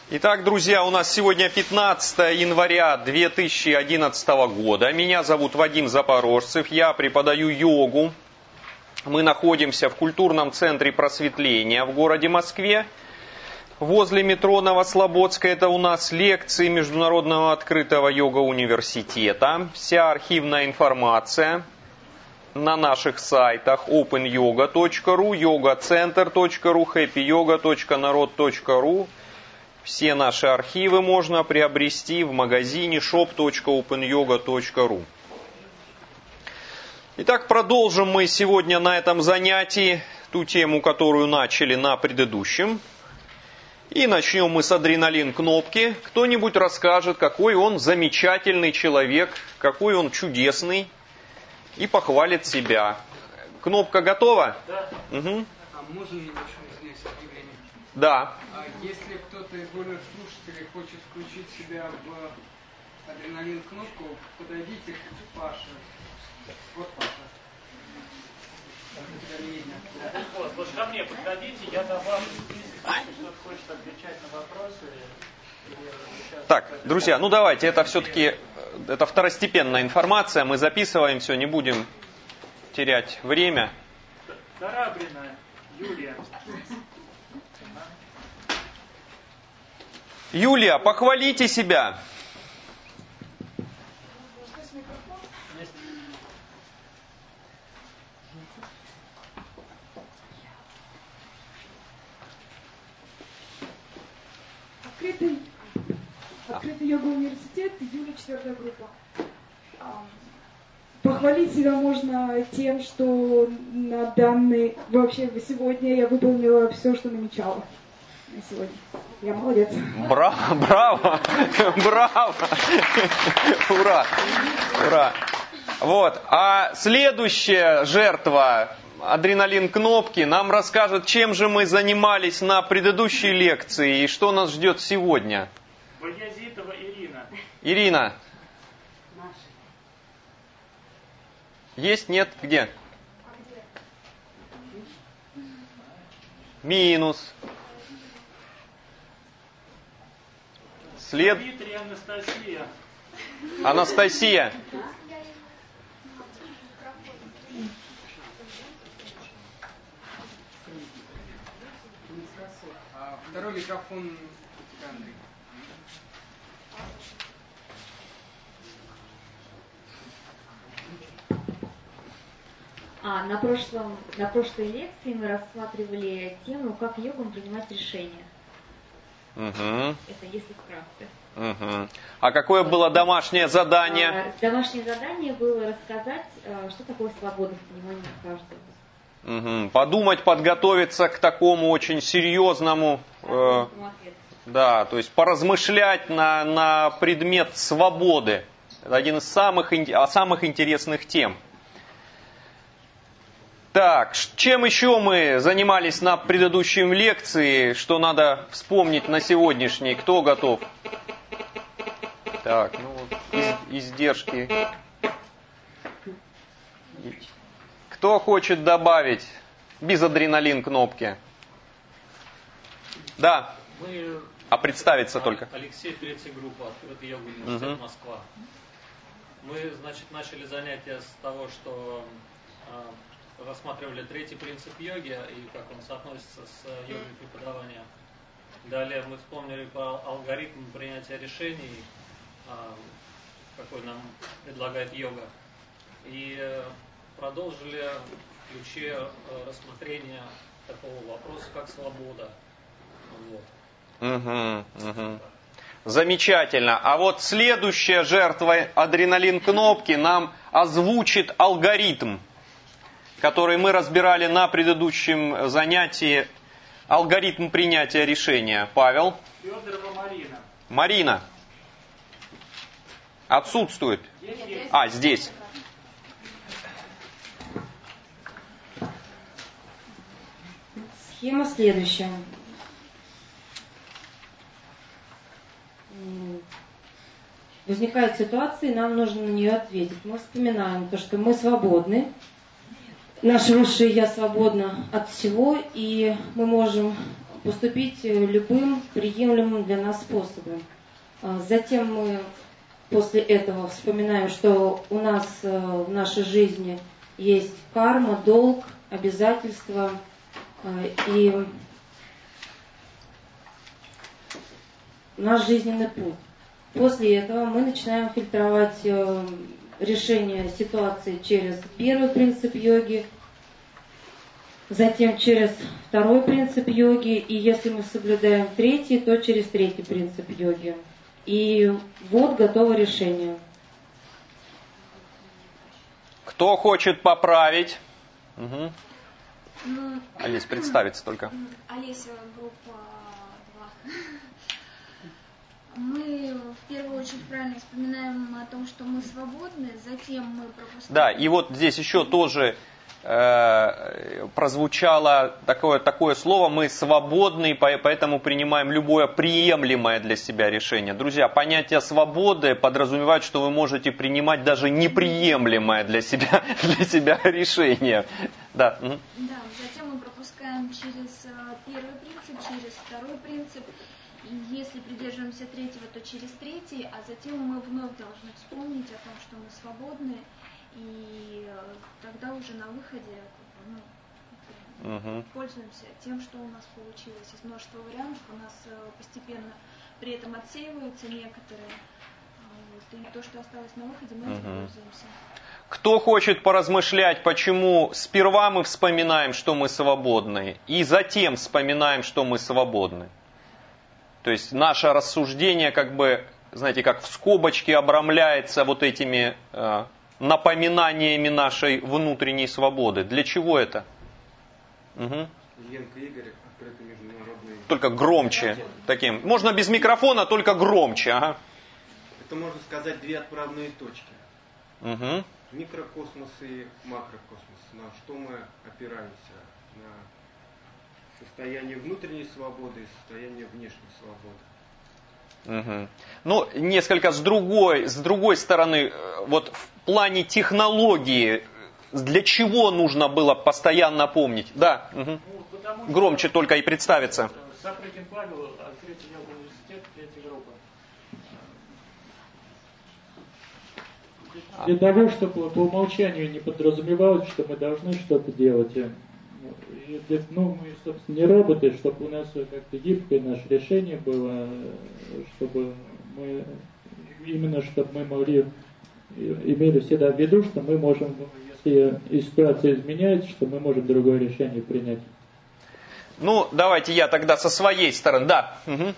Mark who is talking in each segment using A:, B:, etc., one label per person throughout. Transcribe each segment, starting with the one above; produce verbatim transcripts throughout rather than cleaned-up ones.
A: Итак, друзья, у нас сегодня пятнадцатое января две тысячи одиннадцатого года. Меня зовут Вадим Запорожцев, я преподаю йогу. Мы находимся в культурном центре просветления в городе Москве. Возле метро Новослободская это у нас лекции Международного открытого йога-университета. Вся архивная информация на наших сайтах опен йога точка ру, йога центр точка ру, хэппи йога точка народ точка ру. Все наши архивы можно приобрести в магазине шоп точка опен йога точка ру. Итак, продолжим мы сегодня на этом занятии ту тему, которую начали на предыдущем. И начнем мы с адреналин-кнопки. Кто-нибудь расскажет, какой он замечательный человек, какой он чудесный, и похвалит себя. Кнопка готова?
B: Да.
A: Угу.
B: А можно небольшое здесь объявление?
A: Да.
B: А если кто-то из вольных слушателей хочет включить себя в адреналин-кнопку, подойдите к Паше. Вот Паша.
C: Вот, вот ко мне подходите, я добавлю список, если кто-то хочет отвечать на вопросы.
A: Так, друзья, ну давайте, это все-таки это второстепенная информация, мы записываем все, не будем терять время.
C: Тарабрина Юлия.
A: Юлия, похвалите себя.
D: Открытый, открытый йога-университет, июля, четвертая группа. Похвалить себя можно тем, что на данный, вообще сегодня я выполнила все, что намечала на сегодня. Я молодец.
A: Браво, браво, браво, ура, ура. Вот, а следующая жертва адреналин-кнопки нам расскажет, чем же мы занимались на предыдущей лекции и что нас ждет сегодня.
C: Баязитова Ирина.
A: Ирина. Есть? Нет? Где? Минус. След...
C: Дмитрий Анастасия.
A: Анастасия.
B: А второй микрофон у тебя, Андрей.
E: А, на, прошлом, на прошлой лекции мы рассматривали тему, как йогам принимать решения.
A: Угу.
E: Это если вкратце.
A: Угу. А какое было домашнее задание?
E: А, домашнее задание было рассказать, что такое свобода в понимании каждого.
A: Угу. Подумать, подготовиться к такому очень серьезному, э, да, то есть поразмышлять на, на предмет свободы. Это один из самых, самых интересных тем. Так, чем еще мы занимались на предыдущей лекции, что надо вспомнить на сегодняшней? Кто готов? Так, ну, из, издержки. Кто хочет добавить без адреналин-кнопки? Да.
F: Мы,
A: а представиться только.
F: Алексей, третья группа, открытый йога университет
A: угу.
F: Москва. Мы, значит, начали занятия с того, что э, рассматривали третий принцип йоги и как он соотносится с йогой преподавания. Далее мы вспомнили про алгоритм принятия решений, э, какой нам предлагает йога. И э, продолжили в ключе э, рассмотрения такого вопроса, как свобода. Вот.
A: Угу, угу. Замечательно. А вот следующая жертва адреналин-кнопки нам озвучит алгоритм, который мы разбирали на предыдущем занятии. Алгоритм принятия решения. Павел.
C: Федорова Марина.
A: Марина. Отсутствует.
C: Здесь.
A: А, здесь.
E: Схема следующая. Возникают ситуации, нам нужно на нее ответить. Мы вспоминаем то, что мы свободны. Наше высшее Я свободно от всего, и мы можем поступить любым приемлемым для нас способом. Затем мы после этого вспоминаем, что у нас в нашей жизни есть карма, долг, обязательства и наш жизненный путь. После этого мы начинаем фильтровать решение ситуации через первый принцип йоги, затем через второй принцип йоги, и если мы соблюдаем третий, то через третий принцип йоги. И вот готово решение.
A: Кто хочет поправить? Угу.
G: Ну,
A: Олесь, представиться только.
G: Олеся, группа два. Мы в первую очередь правильно вспоминаем о том, что мы свободны, затем мы пропускаем...
A: Да, и вот здесь еще тоже э, прозвучало такое, такое слово, мы свободны, поэтому принимаем любое приемлемое для себя решение. Друзья, понятие свободы подразумевает, что вы можете принимать даже неприемлемое для себя, для себя решение. Да.
G: Да, затем мы пропускаем через первый принцип, через второй принцип. И если придерживаемся третьего, то через третий, а затем мы вновь должны вспомнить о том, что мы свободны, и тогда уже на выходе ну, угу. пользуемся тем, что у нас получилось. Есть множество вариантов, у нас постепенно при этом отсеиваются некоторые, вот, и то, что осталось на выходе, мы этим угу. пользуемся.
A: Кто хочет поразмышлять, почему сперва мы вспоминаем, что мы свободны, и затем вспоминаем, что мы свободны? То есть наше рассуждение, как бы, знаете, как в скобочке обрамляется вот этими э, напоминаниями нашей внутренней свободы. Для чего это? Угу.
H: Ленка Игорь, открытый международный...
A: Только громче. Таким. Можно без микрофона, только громче. Ага.
H: Это, можно сказать, две отправные точки.
A: Угу.
H: Микрокосмос и макрокосмос. На что мы опираемся? На состояние внутренней свободы и состояние внешней свободы.
A: Угу. Ну, несколько с другой, с другой стороны, вот в плане технологии, для чего нужно было постоянно помнить? Да. Угу. Ну, громче только и представиться.
C: Сапрыкин Павел, открытый йога университет, третья группа.
I: Для того, чтобы по умолчанию не подразумевалось, что мы должны что-то делать. Ну, мы, собственно, не роботы, чтобы у нас как-то гибкое наше решение было, чтобы мы, именно чтобы мы могли, имели всегда в виду, что мы можем, если и ситуация изменяется, что мы можем другое решение принять.
A: Ну, давайте я тогда со своей стороны, да. Угу.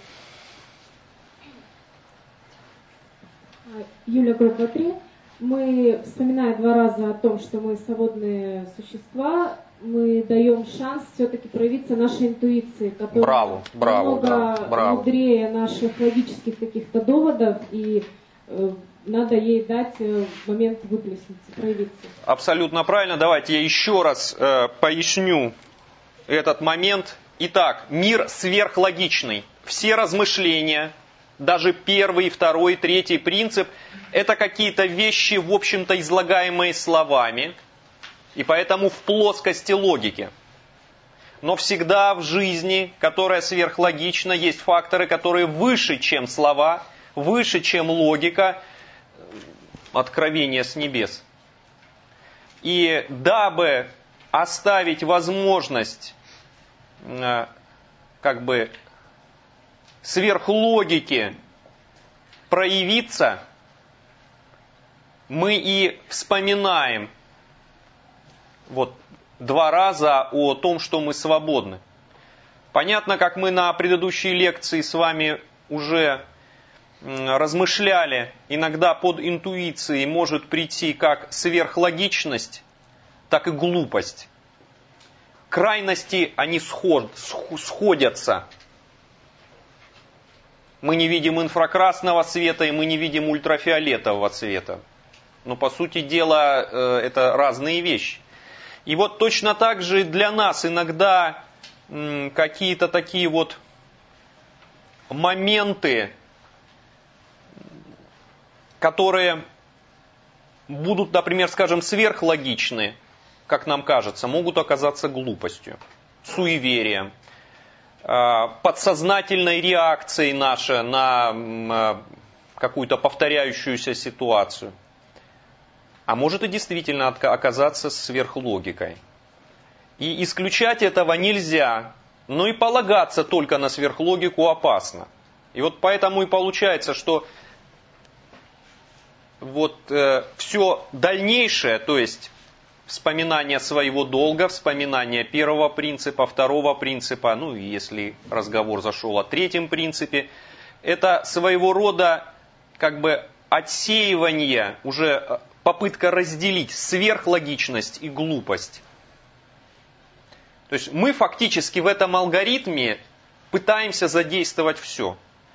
D: Юля, группа три. Мы, вспоминая два раза о том, что мы свободные существа, мы даем шанс все-таки проявиться нашей интуиции, которая
A: браво, браво,
D: намного
A: да, браво.
D: мудрее наших логических каких-то доводов, и э, надо ей дать э, момент выплеснуться, проявиться.
A: Абсолютно правильно. Давайте я еще раз э, поясню этот момент. Итак, мир сверхлогичный. Все размышления, даже первый, второй, третий принцип, это какие-то вещи, в общем-то, излагаемые словами, и поэтому в плоскости логики. Но всегда в жизни, которая сверхлогична, есть факторы, которые выше, чем слова, выше, чем логика, откровение с небес. И дабы оставить возможность как бы сверхлогики проявиться, мы и вспоминаем вот два раза о том, что мы свободны. Понятно, как мы на предыдущей лекции с вами уже размышляли, иногда под интуицией может прийти как сверхлогичность, так и глупость. Крайности, они сход, сходятся. Мы не видим инфракрасного света, и мы не видим ультрафиолетового цвета. Но, по сути дела, это разные вещи. И вот точно так же для нас иногда какие-то такие вот моменты, которые будут, например, скажем, сверхлогичны, как нам кажется, могут оказаться глупостью, суеверием. подсознательной реакцией нашей на какую-то повторяющуюся ситуацию. А может и действительно оказаться сверхлогикой. И исключать этого нельзя, но и полагаться только на сверхлогику опасно. И вот поэтому и получается, что вот э, все дальнейшее, то есть вспоминание своего долга, вспоминание первого принципа, второго принципа, ну и если разговор зашел о третьем принципе, это своего рода как бы отсеивание, уже попытка разделить сверхлогичность и глупость. То есть мы фактически в этом алгоритме пытаемся задействовать все.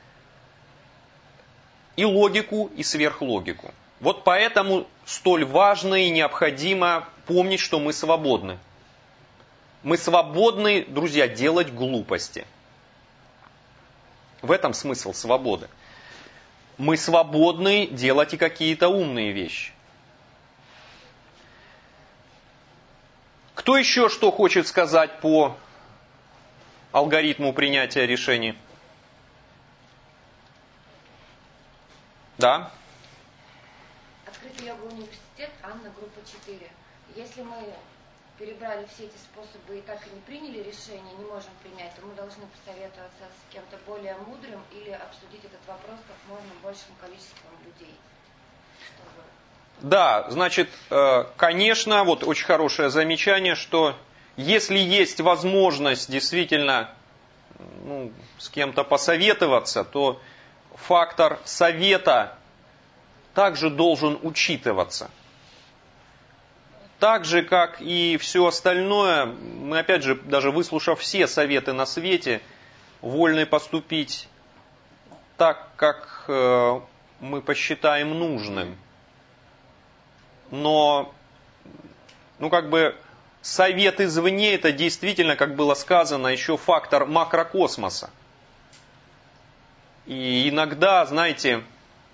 A: И логику, и сверхлогику. Вот поэтому столь важно и необходимо помнить, что мы свободны. Мы свободны, друзья, делать глупости. В этом смысл свободы. Мы свободны делать и какие-то умные вещи. Кто еще что хочет сказать по алгоритму принятия решений? Да?
J: Открытый йога университет, Анна, группа четыре. Если мы перебрали все эти способы и так и не приняли решение, не можем принять, то мы должны посоветоваться с кем-то более мудрым или обсудить этот вопрос как можно большим количеством людей. Чтобы...
A: Да, значит, конечно, вот очень хорошее замечание, что если есть возможность действительно ну, с кем-то посоветоваться, то фактор совета также должен учитываться. Так же, как и все остальное, мы опять же, даже выслушав все советы на свете, вольны поступить так, как э, мы посчитаем нужным. Но, ну как бы, совет извне, это действительно, как было сказано, еще фактор макрокосмоса. И иногда, знаете,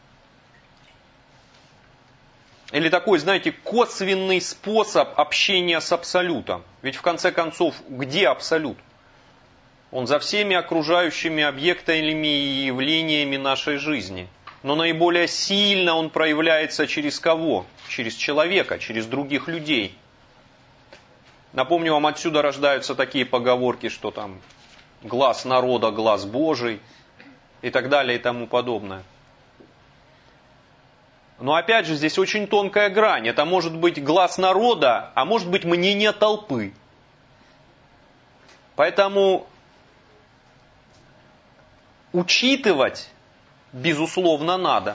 A: или такой, знаете, косвенный способ общения с абсолютом. Ведь в конце концов, где абсолют? Он за всеми окружающими объектами и явлениями нашей жизни. Но наиболее сильно он проявляется через кого? Через человека, через других людей. Напомню вам, отсюда рождаются такие поговорки, что там глаз народа, глаз Божий и так далее и тому подобное. Но опять же, здесь очень тонкая грань. Это может быть глаз народа, а может быть мнение толпы. Поэтому учитывать, безусловно, надо.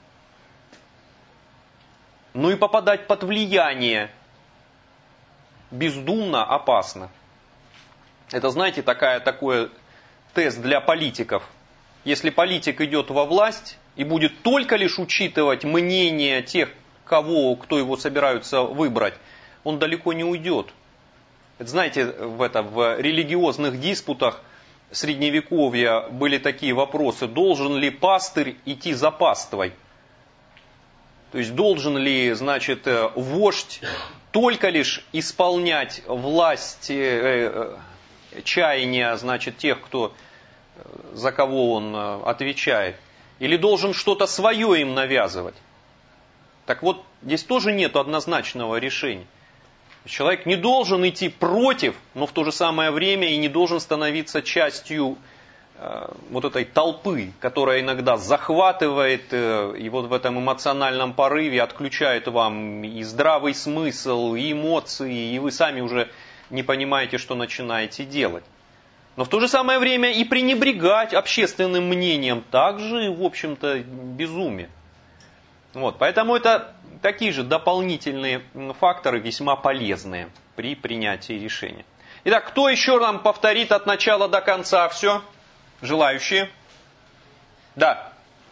A: Ну и попадать под влияние бездумно опасно. Это, знаете, такая, такой тест для политиков. Если политик идет во власть и будет только лишь учитывать мнение тех, кого, кто его собираются выбрать, он далеко не уйдет. Это, знаете, в, это, в религиозных диспутах Средневековья были такие вопросы: должен ли пастырь идти за паствой? То есть должен ли, значит, вождь только лишь исполнять власть, э, э, чаяния, значит, тех, кто, за кого он отвечает, или должен что-то свое им навязывать? Так вот, здесь тоже нет однозначного решения. Человек не должен идти против, но в то же самое время и не должен становиться частью э, вот этой толпы, которая иногда захватывает э, и вот в этом эмоциональном порыве отключает вам и здравый смысл, и эмоции, и вы сами уже не понимаете, что начинаете делать. Но в то же самое время и пренебрегать общественным мнением также, в общем-то, безумие. Вот, поэтому это такие же дополнительные факторы, весьма полезные при принятии решения. Итак, кто еще нам повторит от начала до конца все? Желающие? Да.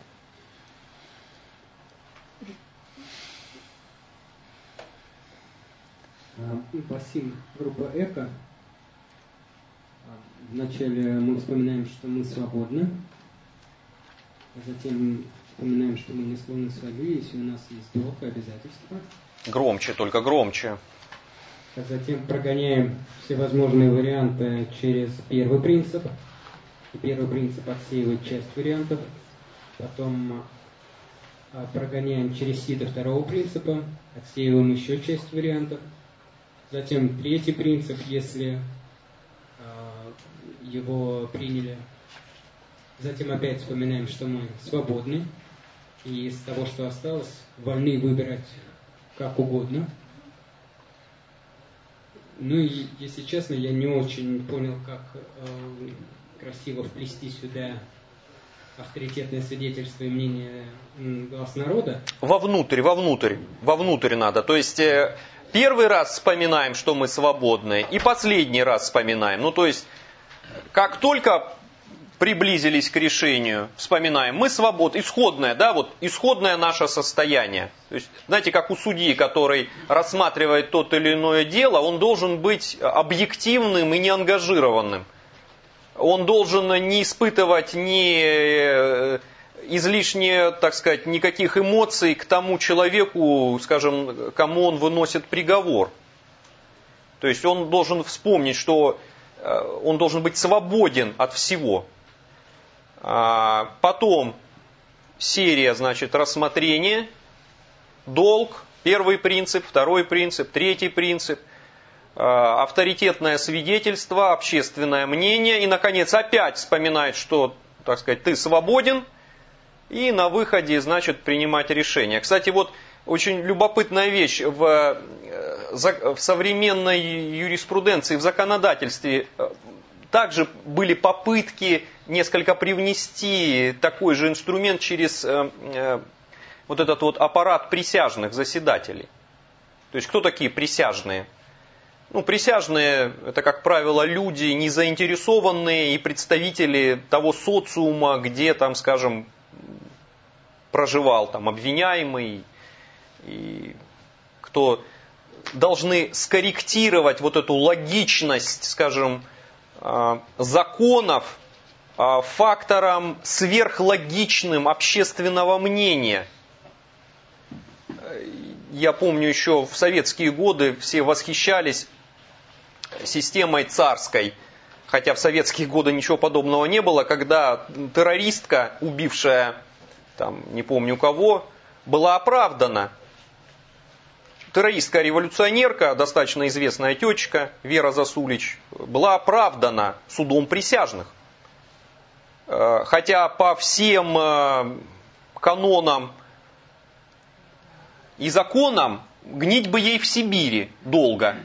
K: Василий, группа «Эко». Вначале мы вспоминаем, что мы свободны, а затем вспоминаем, что мы не склонны свалить, если у нас есть долг и обязательства.
A: Громче, только громче.
K: А затем прогоняем всевозможные варианты через первый принцип, Первый принцип отсеивает часть вариантов, потом прогоняем через сито второго принципа, отсеиваем еще часть вариантов. Затем третий принцип, если его приняли. Затем опять вспоминаем, что мы свободны, и из того, что осталось, вольны выбирать как угодно. Ну и, если честно, я не очень понял, как э, красиво вплести сюда авторитетное свидетельство и мнение глаз народа.
A: Вовнутрь, вовнутрь, вовнутрь надо. То есть э, первый раз вспоминаем, что мы свободны, и последний раз вспоминаем. Ну то есть, как только приблизились к решению, вспоминаем, мы свободны, исходное, да, вот исходное наше состояние. То есть, знаете, как у судьи, который рассматривает то или иное дело, он должен быть объективным и неангажированным. Он должен не испытывать ни излишне, так сказать, никаких эмоций к тому человеку, скажем, кому он выносит приговор. То есть он должен вспомнить, что он должен быть свободен от всего. Потом серия, значит, рассмотрение, долг, первый принцип, второй принцип, третий принцип, авторитетное свидетельство, общественное мнение. И, наконец, опять вспоминает, что, так сказать, ты свободен, и на выходе, значит, принимать решение. Кстати, вот очень любопытная вещь в, в современной юриспруденции, в законодательстве. Также были попытки несколько привнести такой же инструмент через э, э, вот этот вот аппарат присяжных заседателей. То есть кто такие присяжные? Ну, присяжные это, как правило, люди незаинтересованные и представители того социума, где там, скажем, проживал там обвиняемый, и кто должны скорректировать вот эту логичность, скажем, законов фактором сверхлогичным общественного мнения. Я помню, еще в советские годы все восхищались системой царской, хотя в советские годы ничего подобного не было, когда террористка, убившая, там, не помню кого, была оправдана. Террористка-революционерка, достаточно известная тетечка, Вера Засулич, была оправдана судом присяжных. Хотя по всем канонам и законам гнить бы ей в Сибири долго.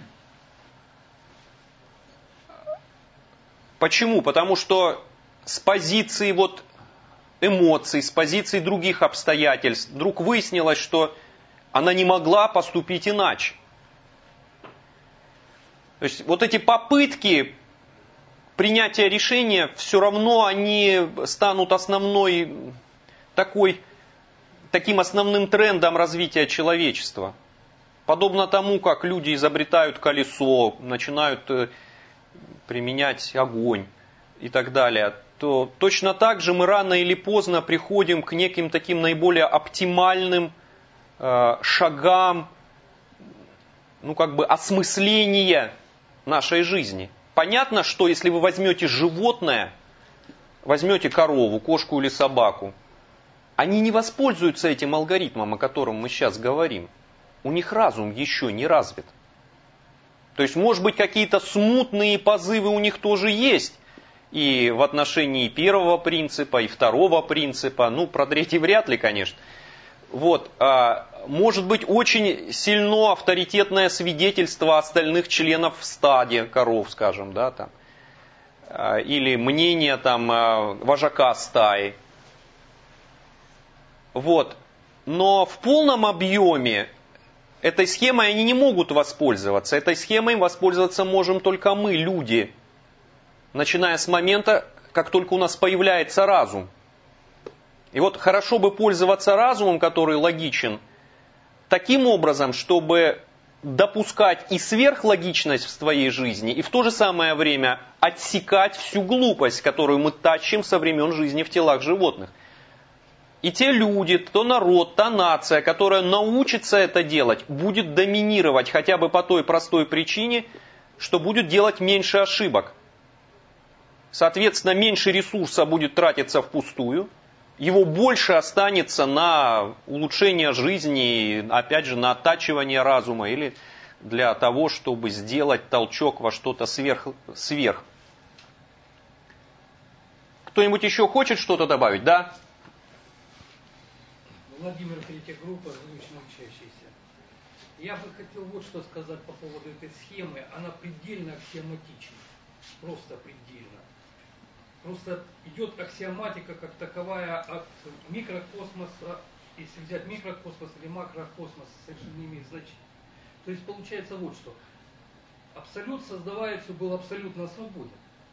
A: Почему? Потому что с позиции вот эмоций, с позиции других обстоятельств вдруг выяснилось, что она не могла поступить иначе. То есть вот эти попытки принятия решения, все равно они станут основной, такой, таким основным трендом развития человечества. Подобно тому, как люди изобретают колесо, начинают применять огонь и так далее, то точно так же мы рано или поздно приходим к неким таким наиболее оптимальным шагам, ну как бы осмысления нашей жизни. Понятно, что если вы возьмете животное, возьмете корову, кошку или собаку, они не воспользуются этим алгоритмом, о котором мы сейчас говорим. У них разум еще не развит. То есть, может быть, какие-то смутные позывы у них тоже есть. И в отношении первого принципа, и второго принципа, ну, про третий вряд ли, конечно. Вот, а, может быть очень сильно авторитетное свидетельство остальных членов в стаде коров, скажем, да, там, а, или мнение там а, вожака стаи. Вот, но в полном объеме этой схемой они не могут воспользоваться. Этой схемой воспользоваться можем только мы, люди, начиная с момента, как только у нас появляется разум. И вот хорошо бы пользоваться разумом, который логичен, таким образом, чтобы допускать и сверхлогичность в своей жизни, и в то же самое время отсекать всю глупость, которую мы тащим со времен жизни в телах животных. И те люди, то народ, та нация, которая научится это делать, будет доминировать хотя бы по той простой причине, что будет делать меньше ошибок. Соответственно, меньше ресурса будет тратиться впустую, его больше останется на улучшение жизни, опять же, на оттачивание разума или для того, чтобы сделать толчок во что-то сверх. сверх. Кто-нибудь еще хочет что-то добавить? Да?
L: Владимир, третья группа, заочно учащийся. Я бы хотел вот что сказать по поводу этой схемы. Она предельно аксиоматична. Просто предельно. Просто идет аксиоматика как таковая от микрокосмоса, если взять микрокосмос или макрокосмос, совершенно не имеет значения. То есть получается вот что. Абсолют, создавается, был абсолютно свободен.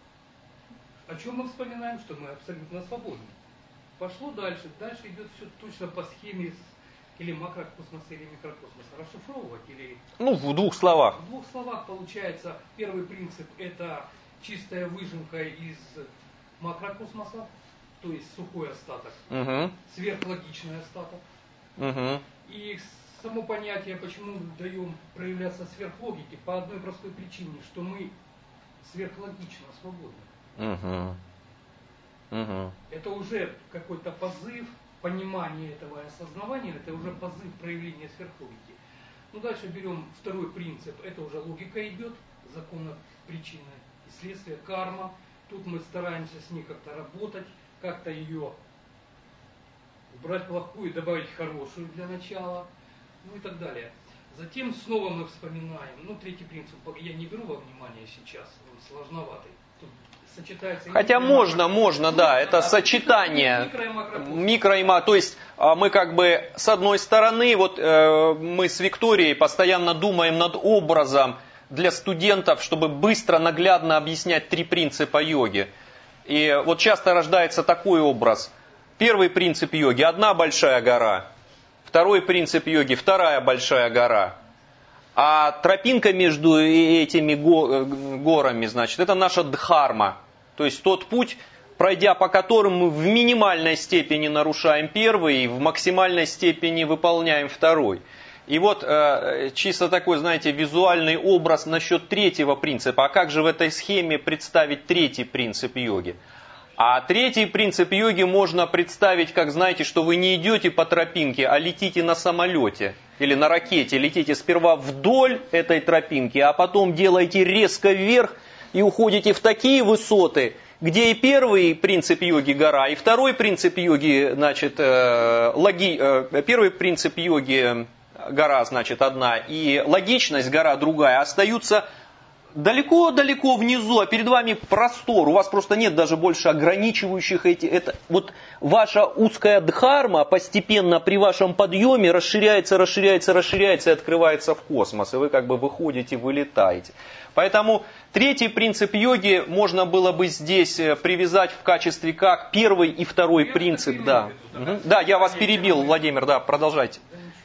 L: О чем мы вспоминаем? Что мы абсолютно свободны. Пошло дальше. Дальше идет все точно по схеме или макрокосмоса, или микрокосмоса. Расшифровывать или...
A: Ну, в двух словах.
L: В двух словах получается, первый принцип это чистая выжимка из макрокосмоса, то есть сухой остаток,
A: угу.
L: сверхлогичный остаток.
A: Угу.
L: И само понятие, почему даем проявляться сверхлогике, по одной простой причине, что мы сверхлогично свободны.
A: Угу. Угу.
L: Это уже какой-то позыв, понимание этого и осознавание, это уже позыв проявления сверхлогики. Ну дальше берем второй принцип, это уже логика идет, закон причины и следствия, карма. Тут мы стараемся с ней как-то работать, как-то ее убрать плохую и добавить хорошую для начала, ну и так далее. Затем снова мы вспоминаем, ну третий принцип я не беру во внимание сейчас, он сложноватый. Тут сочетается
A: Хотя можно, можно, да, это сочетание микро и макро. То есть мы как бы с одной стороны, вот мы с Викторией постоянно думаем над образом для студентов, чтобы быстро, наглядно объяснять три принципа йоги. И вот часто рождается такой образ. Первый принцип йоги – одна большая гора. Второй принцип йоги – вторая большая гора. А тропинка между этими горами, значит, это наша дхарма. То есть тот путь, пройдя по которому мы в минимальной степени нарушаем первый и в максимальной степени выполняем второй. И вот э, чисто такой, знаете, визуальный образ насчет третьего принципа. А как же в этой схеме представить третий принцип йоги? А третий принцип йоги можно представить, как, знаете, что вы не идете по тропинке, а летите на самолете или на ракете. Летите сперва вдоль этой тропинки, а потом делаете резко вверх и уходите в такие высоты, где и первый принцип йоги гора, и второй принцип йоги, значит, э, логи, э, первый принцип йоги гора, значит, одна, и логичность гора другая, остаются далеко-далеко внизу, а перед вами простор, у вас просто нет даже больше ограничивающих эти, это, вот ваша узкая дхарма постепенно при вашем подъеме расширяется, расширяется, расширяется и открывается в космос, и вы как бы выходите, вылетаете. Поэтому третий принцип йоги можно было бы здесь привязать в качестве как первый и второй принцип, да. Угу. Да, я вас перебил, Владимир, да, продолжайте.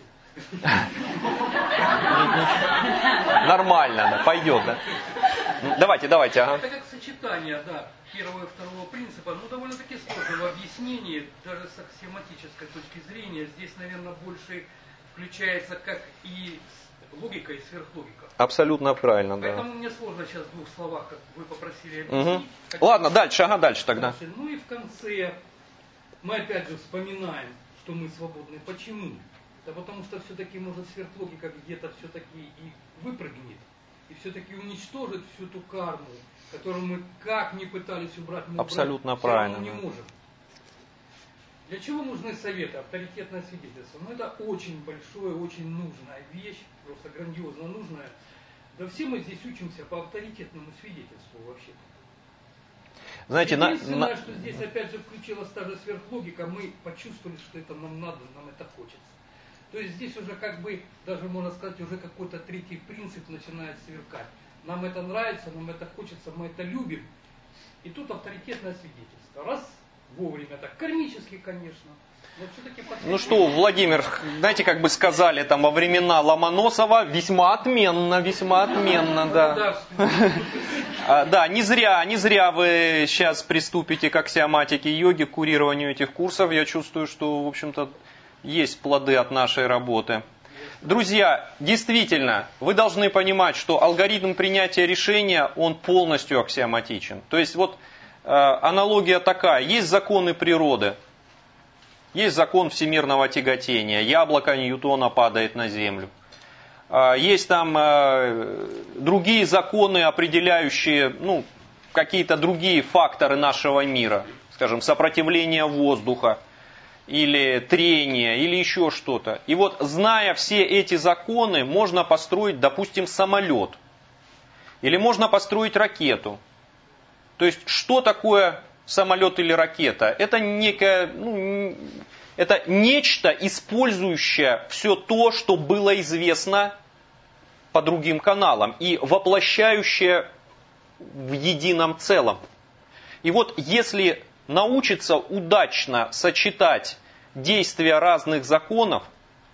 A: Нормально, да, пойдет, да. Давайте, давайте, ага.
L: Это как сочетание, да, первого и второго принципа, ну довольно-таки сложно в объяснении, даже с аксиоматической точки зрения. Здесь, наверное, больше включается как и логика, и сверхлогика.
A: Абсолютно правильно, да.
L: Поэтому мне сложно сейчас в двух словах, как вы попросили объяснить.
A: Угу. Ладно, дальше, ага, дальше тогда.
L: Ну и в конце мы опять же вспоминаем, что мы свободны. Почему? Да потому что все-таки может сверхлогика где-то все-таки и выпрыгнет, и все-таки уничтожит всю ту карму, которую мы как ни пытались убрать, мы
A: абсолютно
L: убрать,
A: правильно,
L: все равно не можем. Для чего нужны советы, авторитетное свидетельство? Ну это очень большое, очень нужная вещь, просто грандиозно нужная. Да все мы здесь учимся по авторитетному свидетельству вообще-то.
A: Знаете,
L: единственное,
A: на...
L: что здесь опять же включилась та же сверхлогика, мы почувствовали, что это нам надо, нам это хочется. То есть здесь уже как бы, даже можно сказать, уже какой-то третий принцип начинает сверкать. Нам это нравится, нам это хочется, мы это любим. И тут авторитетное свидетельство. Раз, вовремя так, кармически, конечно. Но все-таки
A: ну что, Владимир, знаете, как бы сказали там во времена Ломоносова, весьма отменно, весьма отменно, да. Да, не зря, не зря вы сейчас приступите к аксиоматике йоги, к курированию этих курсов. Я чувствую, что, в общем-то, есть плоды от нашей работы. Друзья, действительно, вы должны понимать, что алгоритм принятия решения, он полностью аксиоматичен. То есть вот аналогия такая. Есть законы природы. Есть закон всемирного тяготения. Яблоко Ньютона падает на землю. Есть там другие законы, определяющие ну, какие-то другие факторы нашего мира. Скажем, сопротивление воздуха, или трение, или еще что-то. И вот, зная все эти законы, можно построить, допустим, самолет. Или можно построить ракету. То есть, что такое самолет или ракета? Это некое, ну, это нечто, использующее все то, что было известно по другим каналам, и воплощающее в едином целом. И вот, если научиться удачно сочетать действия разных законов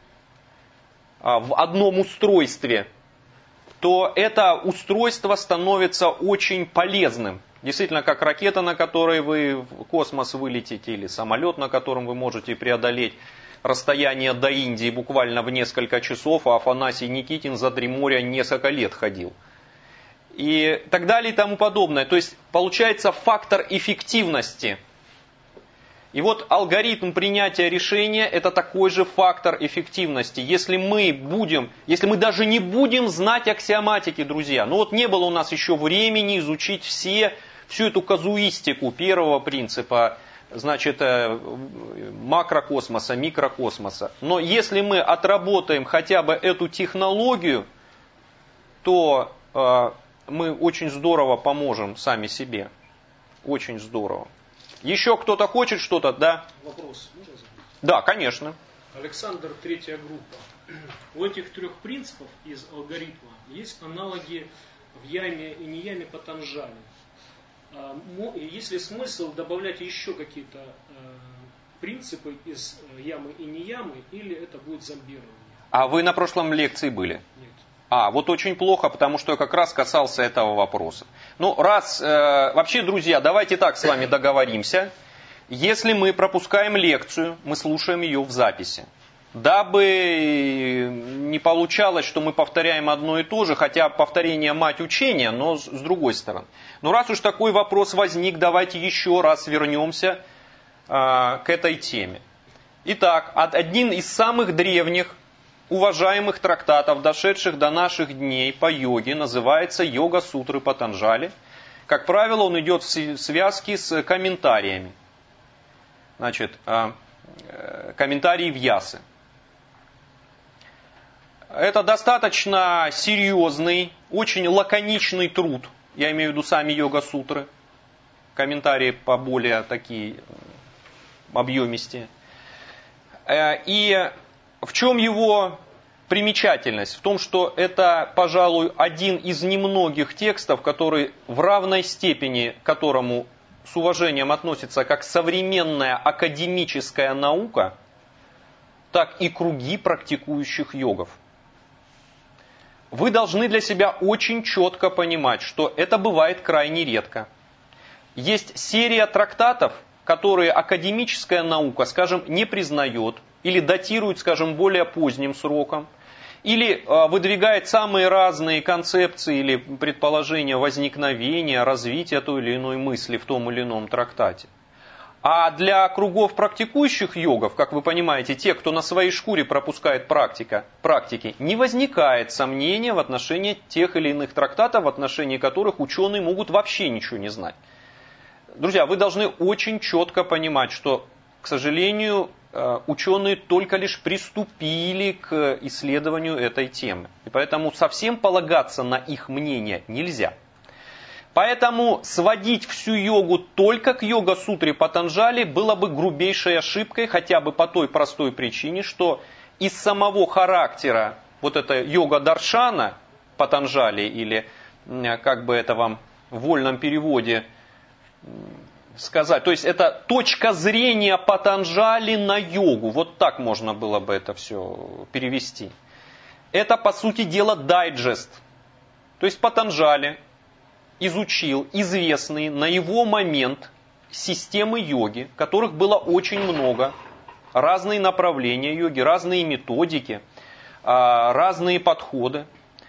A: в одном устройстве, то это устройство становится очень полезным. Действительно, как ракета, на которой вы в космос вылетите, или самолет, на котором вы можете преодолеть расстояние до Индии буквально в несколько часов, а Афанасий Никитин за три моря несколько лет ходил. И так далее и тому подобное. То есть получается фактор эффективности. И вот алгоритм принятия решения – это такой же фактор эффективности. Если мы будем, если мы даже не будем знать аксиоматики, друзья, ну вот не было у нас еще времени изучить все, всю эту казуистику первого принципа, значит, макрокосмоса, микрокосмоса. Но если мы отработаем хотя бы эту технологию, то э, мы очень здорово поможем сами себе. Очень здорово. Еще кто-то хочет что-то, да?
M: Вопрос можно задать?
A: Да, конечно.
M: Александр, третья группа. У этих трех принципов из алгоритма есть аналоги в яме и не яме Патанджали. Есть ли смысл добавлять еще какие-то принципы из ямы и не ямы, или это будет зомбирование?
A: А вы на прошлом лекции были?
M: Нет.
A: А, вот очень плохо, потому что я как раз касался этого вопроса. Ну, раз, э, вообще, друзья, давайте так с вами договоримся. Если мы пропускаем лекцию, мы слушаем ее в записи. Дабы не получалось, что мы повторяем одно и то же, хотя повторение мать учения, но с, с другой стороны. Но раз уж такой вопрос возник, давайте еще раз вернемся э, к этой теме. Итак, один из самых древних уважаемых трактатов, дошедших до наших дней по йоге, называется «Йога-сутры Патанджали». Как правило, он идет в связке с комментариями. Значит, комментарии Вьясы. Это достаточно серьезный, очень лаконичный труд. Я имею в виду сами йога-сутры. Комментарии поболее такие объемистые. И в чем его примечательность? В том, что это, пожалуй, один из немногих текстов, который в равной степени, к которому с уважением относится как современная академическая наука, так и круги практикующих йогов. Вы должны для себя очень четко понимать, что это бывает крайне редко. Есть серия трактатов, которые академическая наука, скажем, не признает, или датирует, скажем, более поздним сроком, или выдвигает самые разные концепции или предположения возникновения, развития той или иной мысли в том или ином трактате. А для кругов практикующих йогов, как вы понимаете, те, кто на своей шкуре пропускает практика, практики, не возникает сомнения в отношении тех или иных трактатов, в отношении которых ученые могут вообще ничего не знать. Друзья, вы должны очень четко понимать, что, к сожалению, ученые только лишь приступили к исследованию этой темы. И поэтому совсем полагаться на их мнение нельзя. Поэтому сводить всю йогу только к йога-сутре Патанджали было бы грубейшей ошибкой, хотя бы по той простой причине, что из самого характера вот этой йога-даршана Патанджали, или как бы это вам в вольном переводе сказать, то есть это точка зрения Патанджали на йогу, вот так можно было бы это все перевести. Это, по сути дела, дайджест. То есть Патанджали изучил известные на его момент системы йоги, которых было очень много, разные направления йоги, разные методики, разные подходы.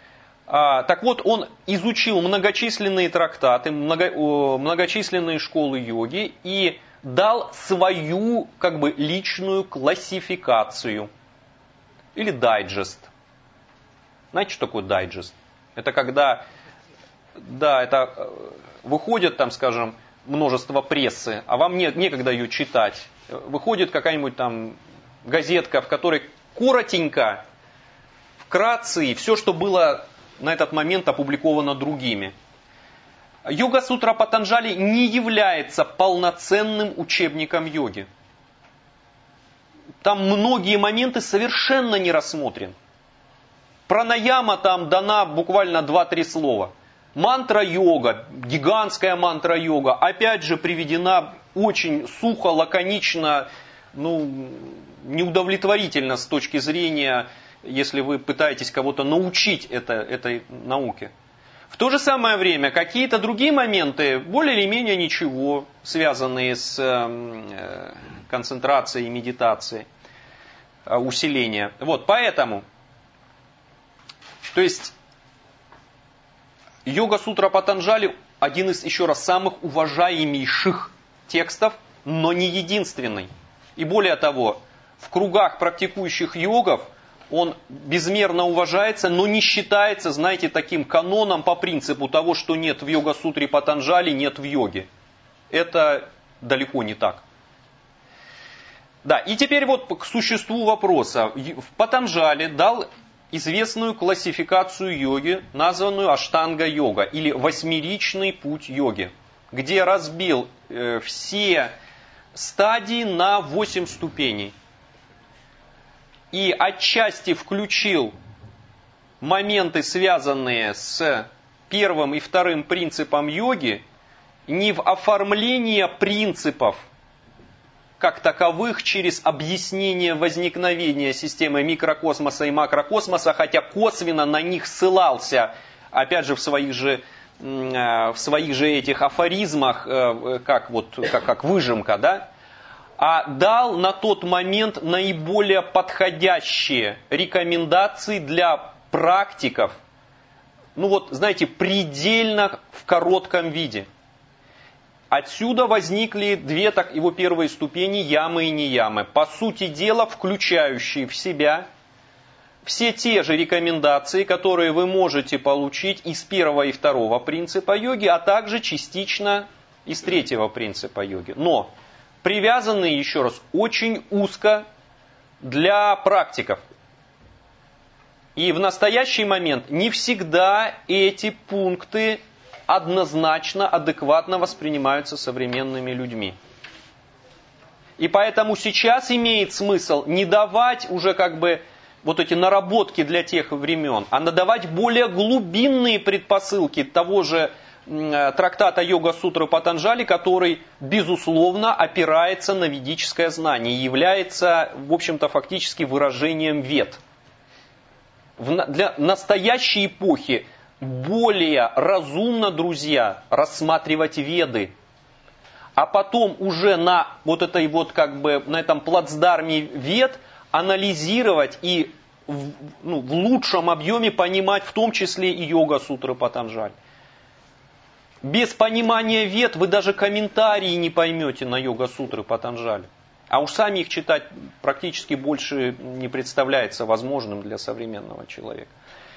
A: Так вот, он изучил многочисленные трактаты, много, многочисленные школы йоги и дал свою как бы личную классификацию или дайджест. Знаете, что такое дайджест? Это когда, да, это выходит там, скажем, множество прессы, а вам нет, некогда ее читать. Выходит какая-нибудь там газетка, в которой коротенько, вкратце, все, что было на этот момент опубликовано другими. Йога-сутра Патанджали не является полноценным учебником йоги. Там многие моменты совершенно не рассмотрены. Пранаяма там дана буквально два-три слова. Мантра-йога, гигантская мантра-йога, опять же приведена очень сухо, лаконично, ну, неудовлетворительно с точки зрения, если вы пытаетесь кого-то научить это, этой науке. В то же самое время какие-то другие моменты, более или менее ничего, связанные с э, концентрацией, медитацией, э, усилением. Вот, поэтому, то есть, Йога-сутра Патанджали один из, еще раз, самых уважаемейших текстов, но не единственный. И более того, в кругах практикующих йогов он безмерно уважается, но не считается, знаете, таким каноном по принципу того, что нет в Йога-сутре Патанджали, нет в йоге. Это далеко не так. Да, и теперь вот к существу вопроса. В Патанджали дал известную классификацию йоги, названную Аштанга-йога, или восьмеричный путь йоги, где разбил э, все стадии на восемь ступеней. И отчасти включил моменты, связанные с первым и вторым принципом йоги, не в оформление принципов как таковых через объяснение возникновения системы микрокосмоса и макрокосмоса, хотя косвенно на них ссылался, опять же, в своих же, в своих же этих афоризмах, как, вот, как, как выжимка, да? А дал на тот момент наиболее подходящие рекомендации для практиков, ну вот, знаете, предельно в коротком виде. Отсюда возникли две так его первые ступени, ямы и неямы. По сути дела, включающие в себя все те же рекомендации, которые вы можете получить из первого и второго принципа йоги, а также частично из третьего принципа йоги. Но привязанные, еще раз, очень узко для практиков. И в настоящий момент не всегда эти пункты однозначно, адекватно воспринимаются современными людьми. И поэтому сейчас имеет смысл не давать уже как бы вот эти наработки для тех времен, а надавать более глубинные предпосылки того же трактата Йога-сутры Патанджали, который, безусловно, опирается на ведическое знание и является, в общем-то, фактически выражением вед. Для настоящей эпохи более разумно, друзья, рассматривать веды, а потом уже на вот этой вот как бы на этом плацдарме вед анализировать и в, ну, в лучшем объеме понимать, в том числе и Йога-сутры Патанджали. Без понимания вед вы даже комментарии не поймете на Йога-сутры Патанджали. А уж сами их читать практически больше не представляется возможным для современного человека.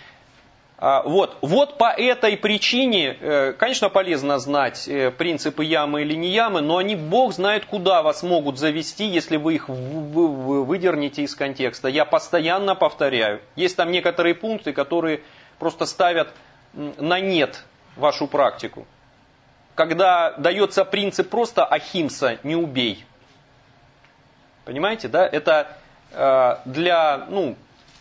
A: Вот, вот по этой причине, конечно, полезно знать принципы ямы или не ямы, но они, Бог знает, куда вас могут завести, если вы их выдернете из контекста. Я постоянно повторяю, есть там некоторые пункты, которые просто ставят на нет вашу практику. Когда дается принцип просто ахимса, не убей. Понимаете, да? Это э, для, ну,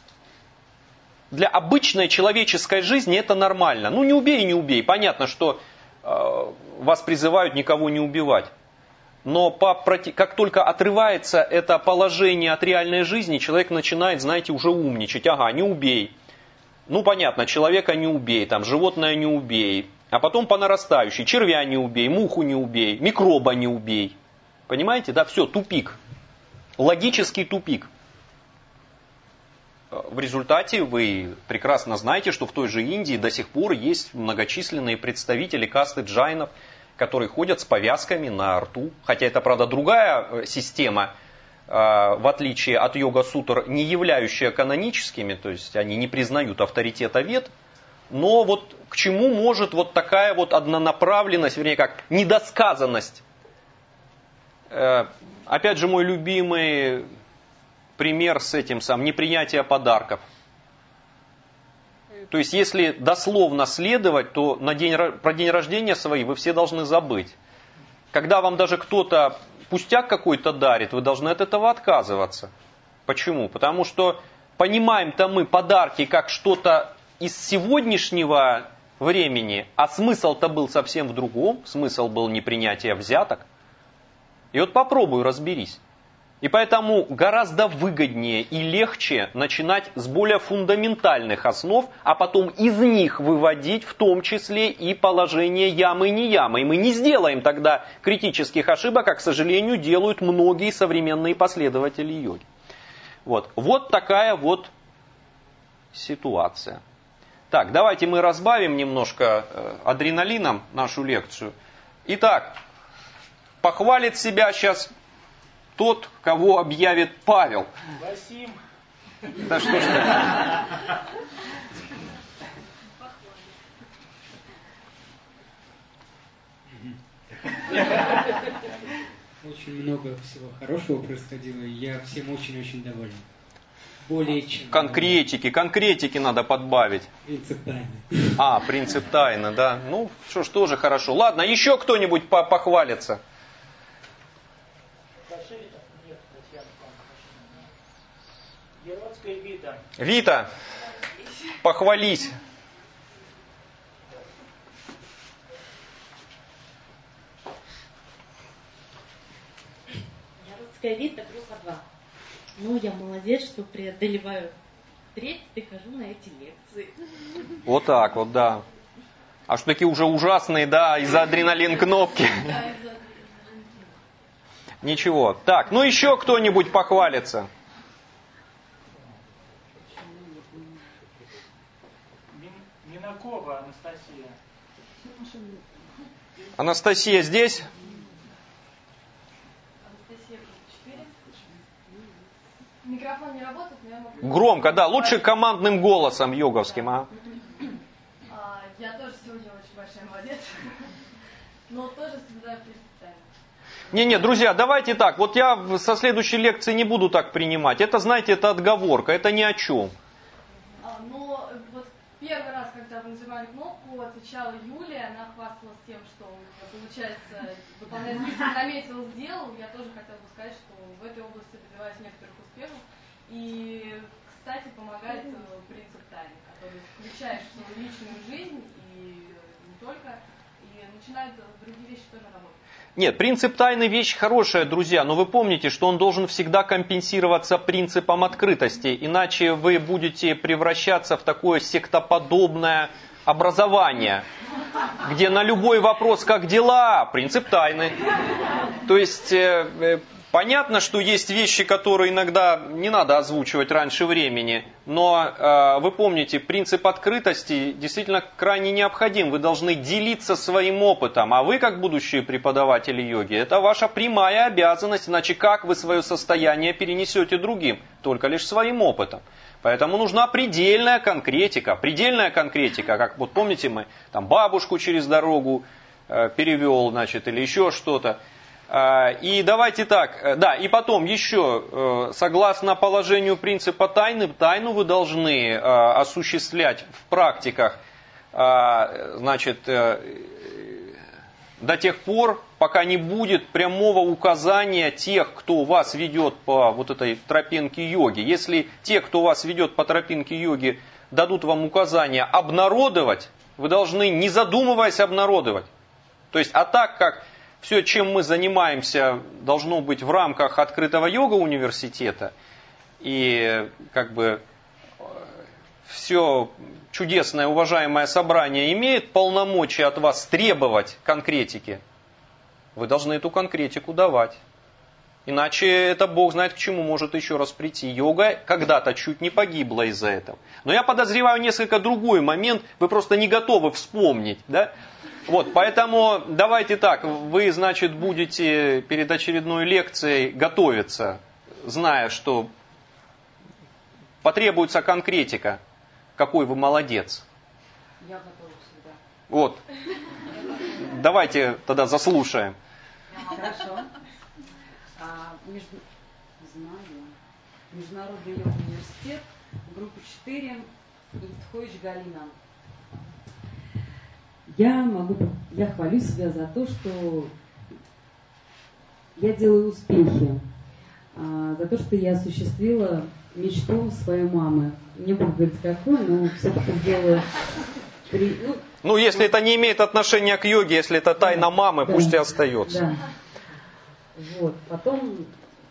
A: для обычной человеческой жизни это нормально. Ну, не убей и не убей. Понятно, что э, вас призывают никого не убивать. Но по, как только отрывается это положение от реальной жизни, человек начинает, знаете, уже умничать. Ага, не убей. Ну, понятно, человека не убей, там, животное не убей. А потом по нарастающей. Червя не убей, муху не убей, микроба не убей. Понимаете, да? Все, тупик. Логический тупик. в результате вы прекрасно знаете, что в той же Индии до сих пор есть многочисленные представители касты джайнов, которые ходят с повязками на рту. Хотя это, правда, другая система, в отличие от йога-сутр, не являющая каноническими, то есть они не признают авторитета вед. Но вот к чему может вот такая вот однонаправленность, вернее как недосказанность? Опять же, мой любимый пример с этим самым, непринятие подарков. То есть, если дословно следовать, то на день, про день рождения свои вы все должны забыть. Когда вам даже кто-то пустяк какой-то дарит, вы должны от этого отказываться. Почему? Потому что понимаем-то мы подарки как что-то из сегодняшнего времени, а смысл-то был совсем в другом. Смысл был не принятие взяток. И вот попробуй, разберись. И поэтому гораздо выгоднее и легче начинать с более фундаментальных основ, а потом из них выводить в том числе и положение ямы и не ямы. И мы не сделаем тогда критических ошибок, как, к сожалению, делают многие современные последователи йоги. Вот, вот такая вот ситуация. Так, давайте мы разбавим немножко адреналином нашу лекцию. Итак, похвалит себя сейчас тот, кого объявит Павел.
C: Васим.
A: Да что ж такое?
K: Очень много всего хорошего происходило, и я всем очень-очень доволен. Более чем.
A: Конкретики, конкретики надо подбавить.
K: Принцип тайны.
A: А, принцип тайны, да. Ну, что ж, тоже хорошо. Ладно, еще кто-нибудь похвалится?
C: Вита.
A: Вита, похвались.
N: Яродская Вита, группа два. Ну, я молодец, что преодолеваю треть, прихожу на эти лекции.
A: Вот так вот, да. А что такие уже ужасные, да, из-за адреналин-кнопки. Ничего. Так, ну еще кто-нибудь похвалится?
C: Минакова Анастасия.
A: Анастасия здесь?
O: Микрофон не работает, но я могу...
A: Громко, да, лучше командным голосом йоговским. А?
O: А, я тоже сегодня очень большая молодец, но тоже соблюдаю принцип тайны.
A: Не-не, друзья, давайте так, вот я со следующей лекции не буду так принимать. Это, знаете, это отговорка, это ни о чем.
O: А, но вот первый раз, когда вы нажимали кнопку, отвечала Юлия, она хвасталась тем, что, получается, выполняя список наметил, сделал. Я тоже хотела бы сказать, что в этой области добиваюсь некоторых успехов. И, кстати, помогает принцип тайны, который включаешь в свою личную жизнь и не только, и начинает другие вещи тоже работать.
A: Нет, принцип тайны вещь хорошая, друзья, но вы помните, что он должен всегда компенсироваться принципом открытости, иначе вы будете превращаться в такое сектоподобное образование, где на любой вопрос «как дела?» принцип тайны. То есть э, понятно, что есть вещи, которые иногда не надо озвучивать раньше времени, но э, вы помните, принцип открытости действительно крайне необходим. Вы должны делиться своим опытом, а вы, как будущие преподаватели йоги, это ваша прямая обязанность, иначе как вы свое состояние перенесете другим? Только лишь своим опытом. Поэтому нужна предельная конкретика. Предельная конкретика, как вот помните, мы там бабушку через дорогу э, перевел, значит, или еще что-то. И давайте так, да, и потом еще, согласно положению принципа тайны, тайну вы должны осуществлять в практиках, значит, до тех пор, пока не будет прямого указания тех, кто вас ведет по вот этой тропинке йоги. Если те, кто вас ведет по тропинке йоги, дадут вам указание обнародовать, вы должны, не задумываясь, обнародовать. То есть, а так как все, чем мы занимаемся, должно быть в рамках открытого йога-университета. И как бы все чудесное, уважаемое собрание имеет полномочия от вас требовать конкретики. Вы должны эту конкретику давать. Иначе это Бог знает к чему может еще раз прийти. Йога когда-то чуть не погибла из-за этого. Но я подозреваю несколько другой момент, вы просто не готовы вспомнить. Да? Вот, поэтому давайте так, вы, значит, будете перед очередной лекцией готовиться, зная, что потребуется конкретика. Какой вы молодец.
E: Я готова всегда.
A: Вот. Давайте тогда заслушаем.
P: Хорошо. А, между... Знаю. Международный йога университет, группа четыре, Ильтхович Галина. Я могу, я хвалю себя за то, что я делаю успехи, а, за то, что я осуществила мечту своей мамы. Не буду говорить какой, но все-таки сделаю. При... Ну,
A: ну, если это не имеет отношения к йоге, если это тайна да, мамы, да, пусть и остается.
P: Да. Вот. Потом,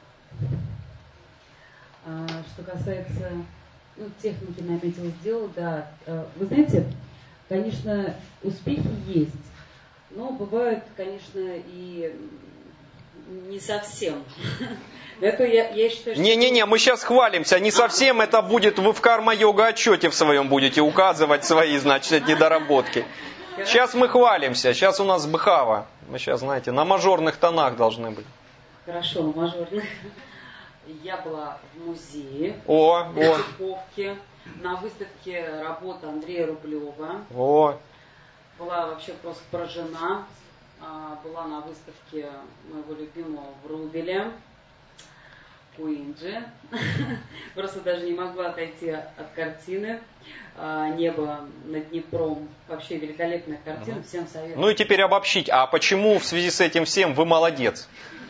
P: а, что касается ну, техники наметил, сделал, да. Вы знаете, конечно, успехи есть, но бывают, конечно, и не совсем. Это я, я считаю, что...
A: Не-не-не, мы сейчас хвалимся. Не совсем это будет, вы в карма-йога отчете в своем будете указывать свои, значит, недоработки. Сейчас мы хвалимся, сейчас у нас бхава. Мы сейчас, знаете, на мажорных тонах должны быть.
P: Хорошо, на мажорных. Я была в музее.
A: О,
P: в Чайковке, на выставке работы Андрея Рублева.
A: О.
P: Была вообще просто поражена. Была на выставке моего любимого Врубеля. Куинджи. Просто даже не могла отойти от картины. Небо над Днепром. Вообще великолепная картина. Всем советую.
A: Ну и теперь обобщить. А почему в связи с этим всем вы молодец?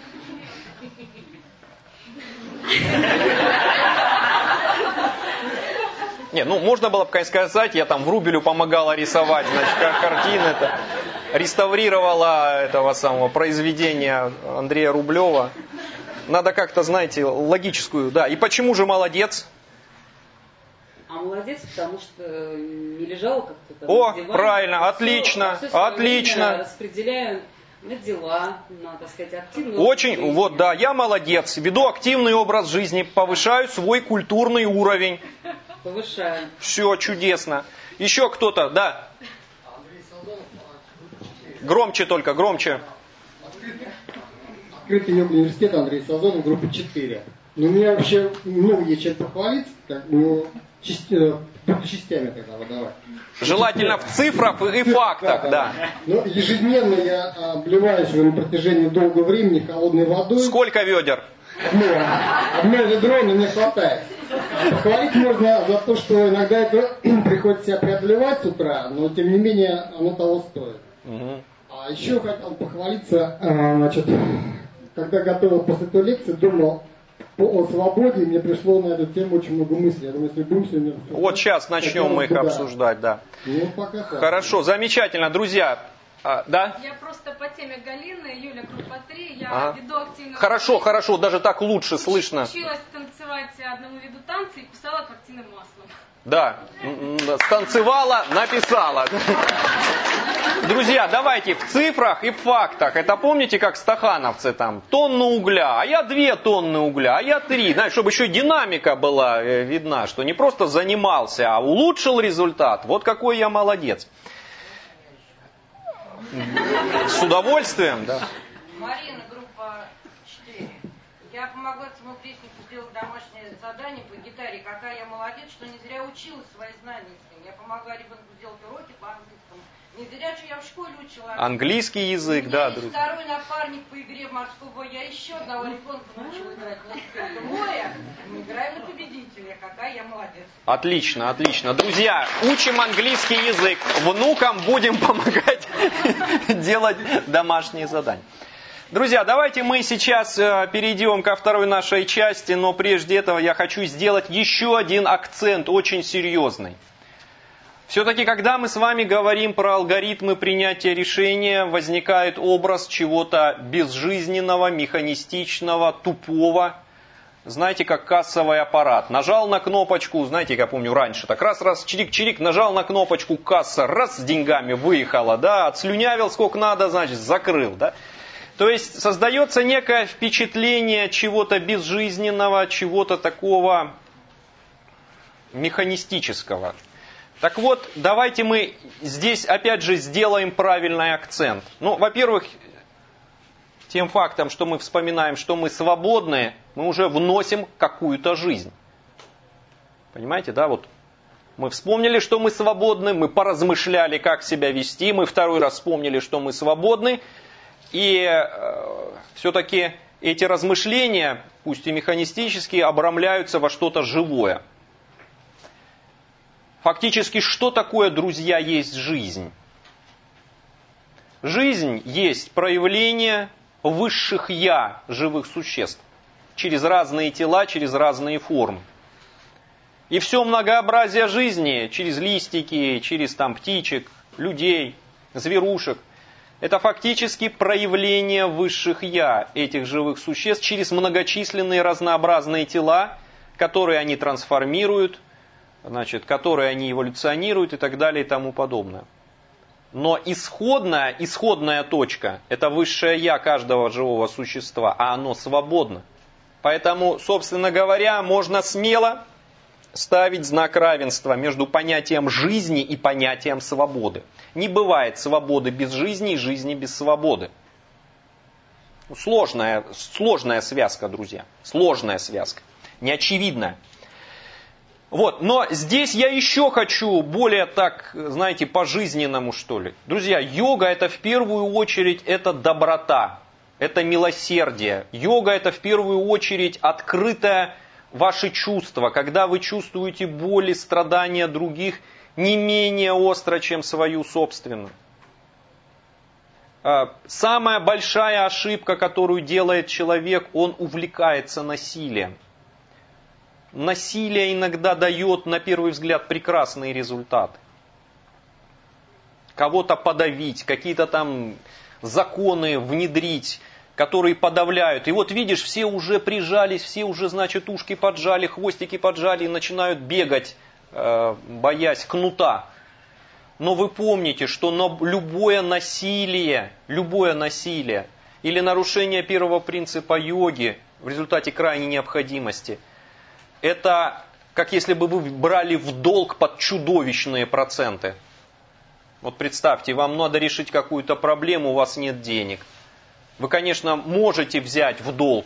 A: Не, ну можно было бы, конечно, сказать, я там Врубелю помогала рисовать, значит, как картины-то. Реставрировала этого самого произведения Андрея Рублева. Надо как-то, знаете, логическую, да. И почему же молодец?
P: А молодец, потому что не лежала как-то там
A: О,
P: на диване.
A: правильно, отлично,
P: все, все
A: отлично.
P: Распределяю на дела, на, так сказать, активную
A: Очень, жизнь. Вот, да, я молодец. Веду активный образ жизни, повышаю свой культурный уровень.
P: Повышаю.
A: Все, чудесно. Еще кто-то, да. Громче только, громче.
Q: Открытый йога университет Андрей Сазонов, группа четыре. Ну, у меня вообще много есть чем похвалиться, как, ну, части, буду частями тогда выдавать.
A: Желательно в цифрах и фактах, да. да.
Q: Но ежедневно я обливаюсь на протяжении долгого времени холодной водой.
A: Сколько ведер?
Q: Одно, одно ведро, но не хватает. Похвалить можно за то, что иногда это приходится себя преодолевать с утра, но тем не менее оно того стоит.
A: Угу.
Q: А еще хотел похвалиться, значит, когда готовил после той лекции, думал о свободе, мне пришло на эту тему очень много мыслей. Я думаю, если будем сегодня...
A: Вот сейчас начнем мы их да. обсуждать, да.
Q: Ну, пока так.
A: Хорошо, замечательно, друзья. А, да?
O: Я просто по теме Галины, Юля, группа три, я
A: ага.
O: веду активную...
A: Хорошо, жизнь. Хорошо, даже так лучше
O: Уч,
A: слышно.
O: Училась танцевать одному виду танца и писала картины маслом.
A: Да, станцевала, написала. Друзья, давайте в цифрах и в фактах. Это помните, как стахановцы там, тонну угля, а я две тонны угля, а я три. Знаешь, чтобы еще динамика была видна, что не просто занимался, а улучшил результат. Вот какой я молодец. С удовольствием, да.
R: Марина, группа четыре. Я помогла этому крестнику сделать домашнее задание по гитаре. Какая я молодец, что не зря училась свои знания с ним. Я помогла ребенку сделать уроки по английскому. Не зря, что я в школе учила.
A: Английский язык, да, друзья.
R: Второй напарник по игре в морской бой. Я еще одного ребенка научила играть на инструменте моря. Мы играем на победителя. Какая я молодец.
A: Отлично, отлично. Друзья, учим английский язык. Внукам будем помогать делать домашние задания. Друзья, давайте мы сейчас перейдем ко второй нашей части, но прежде этого я хочу сделать еще один акцент, очень серьезный. Все-таки, когда мы с вами говорим про алгоритмы принятия решения, возникает образ чего-то безжизненного, механистичного, тупого. Знаете, как кассовый аппарат. Нажал на кнопочку, знаете, я помню раньше, так раз-раз, чирик-чирик, нажал на кнопочку, касса раз с деньгами выехала, да, отслюнявил сколько надо, значит, закрыл, да. То есть создается некое впечатление чего-то безжизненного, чего-то такого механистического. Так вот, давайте мы здесь опять же сделаем правильный акцент. Ну, во-первых, тем фактом, что мы вспоминаем, что мы свободны, мы уже вносим какую-то жизнь. Понимаете, да, вот мы вспомнили, что мы свободны, мы поразмышляли, как себя вести, мы второй раз вспомнили, что мы свободны, и э, все-таки эти размышления, пусть и механистические, обрамляются во что-то живое. Фактически, что такое, друзья, есть жизнь? Жизнь есть проявление высших «я» живых существ через разные тела, через разные формы. И все многообразие жизни через листики, через там, птичек, людей, зверушек, это фактически проявление высших «я» этих живых существ через многочисленные разнообразные тела, которые они трансформируют, значит, которые они эволюционируют и так далее и тому подобное. Но исходная, исходная точка – это высшее «я» каждого живого существа, а оно свободно. Поэтому, собственно говоря, можно смело ставить знак равенства между понятием жизни и понятием свободы. Не бывает свободы без жизни и жизни без свободы. Сложная, сложная связка, друзья. Сложная связка. Неочевидная. Вот, но здесь я еще хочу более так, знаете, по-жизненному, что ли. Друзья, йога это в первую очередь это доброта, это милосердие. Йога это в первую очередь открытое ваши чувства, когда вы чувствуете боль и страдания других не менее остро, чем свою собственную. Самая большая ошибка, которую делает человек, он увлекается насилием. Насилие иногда дает, на первый взгляд, прекрасные результаты. Кого-то подавить, какие-то там законы внедрить, которые подавляют. И вот видишь, все уже прижались, все уже, значит, ушки поджали, хвостики поджали и начинают бегать, э, боясь кнута. Но вы помните, что на любое насилие, любое насилие или нарушение первого принципа йоги в результате крайней необходимости, это как если бы вы брали в долг под чудовищные проценты. Вот представьте, вам надо решить какую-то проблему, у вас нет денег. Вы, конечно, можете взять в долг.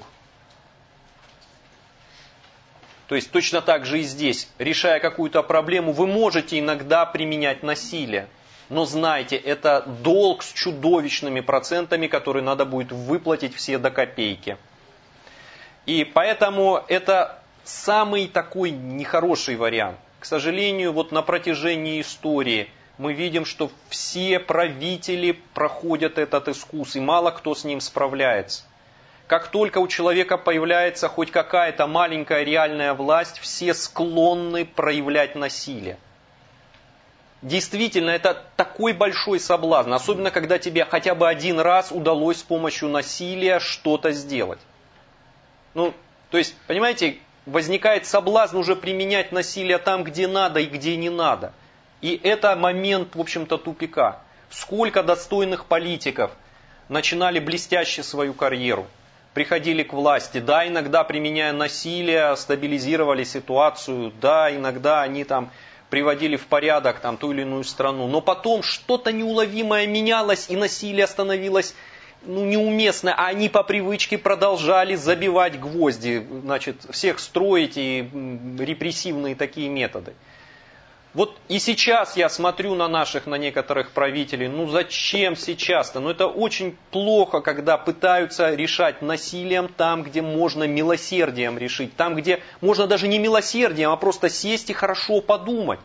A: То есть точно так же и здесь, решая какую-то проблему, вы можете иногда применять насилие. Но знайте, это долг с чудовищными процентами, которые надо будет выплатить все до копейки. И поэтому это самый такой нехороший вариант. К сожалению, вот на протяжении истории мы видим, что все правители проходят этот искус, и мало кто с ним справляется. Как только у человека появляется хоть какая-то маленькая реальная власть, все склонны проявлять насилие. Действительно, это такой большой соблазн, особенно когда тебе хотя бы один раз удалось с помощью насилия что-то сделать. Ну, то есть, понимаете, возникает соблазн уже применять насилие там, где надо и где не надо. И это момент, в общем-то, тупика. Сколько достойных политиков начинали блестяще свою карьеру, приходили к власти, да, иногда применяя насилие, стабилизировали ситуацию, да, иногда они там приводили в порядок там, ту или иную страну, но потом что-то неуловимое менялось, и насилие становилось ну, неуместно, а они по привычке продолжали забивать гвозди, значит, всех строить и репрессивные такие методы. Вот и сейчас я смотрю на наших, на некоторых правителей, ну зачем сейчас-то? Ну это очень плохо, когда пытаются решать насилием там, где можно милосердием решить, там, где можно даже не милосердием, а просто сесть и хорошо подумать.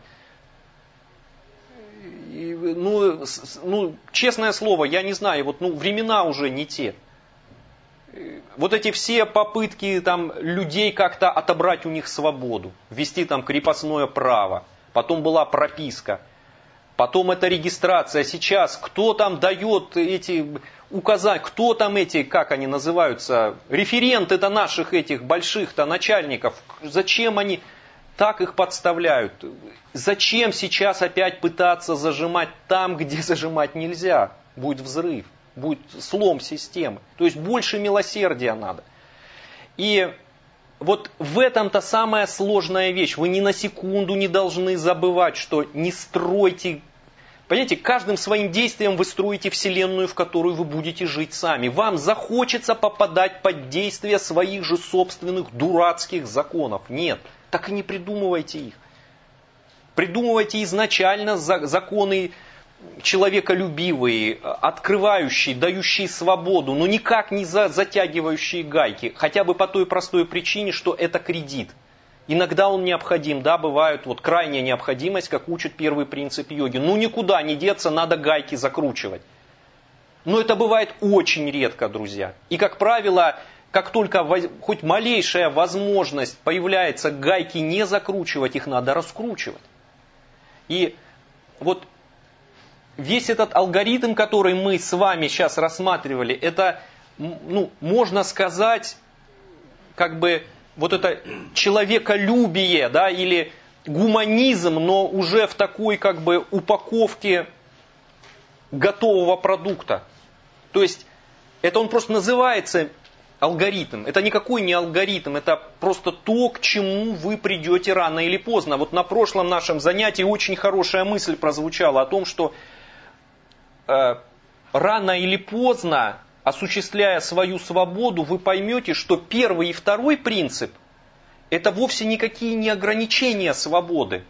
A: И, ну, ну, честное слово, я не знаю, вот, ну, времена уже не те. Вот эти все попытки там, людей как-то отобрать у них свободу, ввести там крепостное право. Потом была прописка, потом это регистрация. Сейчас кто там дает эти указания, кто там эти, как они называются, референты-то наших этих больших-то начальников, зачем они так их подставляют? Зачем сейчас опять пытаться зажимать там, где зажимать нельзя? Будет взрыв. Будет слом системы. То есть больше милосердия надо. И вот в этом-то самая сложная вещь. Вы ни на секунду не должны забывать, что не стройте. Понимаете, каждым своим действием вы строите вселенную, в которую вы будете жить сами. Вам захочется попадать под действие своих же собственных дурацких законов. Нет, так и не придумывайте их. Придумывайте изначально законы человеколюбивые, открывающие, дающие свободу, но никак не за затягивающие гайки. Хотя бы по той простой причине, что это кредит. Иногда он необходим, да, бывает вот крайняя необходимость, как учит первый принцип йоги. Ну никуда не деться, надо гайки закручивать. Но это бывает очень редко, друзья. И как правило, как только хоть малейшая возможность появляется гайки не закручивать, их надо раскручивать. И вот весь этот алгоритм, который мы с вами сейчас рассматривали, это, ну, можно сказать, как бы вот это человеколюбие, да, или гуманизм, но уже в такой как бы упаковке готового продукта. То есть это он просто называется алгоритм. Это никакой не алгоритм, это просто то, к чему вы придете рано или поздно. Вот на прошлом нашем занятии очень хорошая мысль прозвучала о том, что э, рано или поздно, осуществляя свою свободу, вы поймете, что первый и второй принцип это вовсе никакие не ограничения свободы,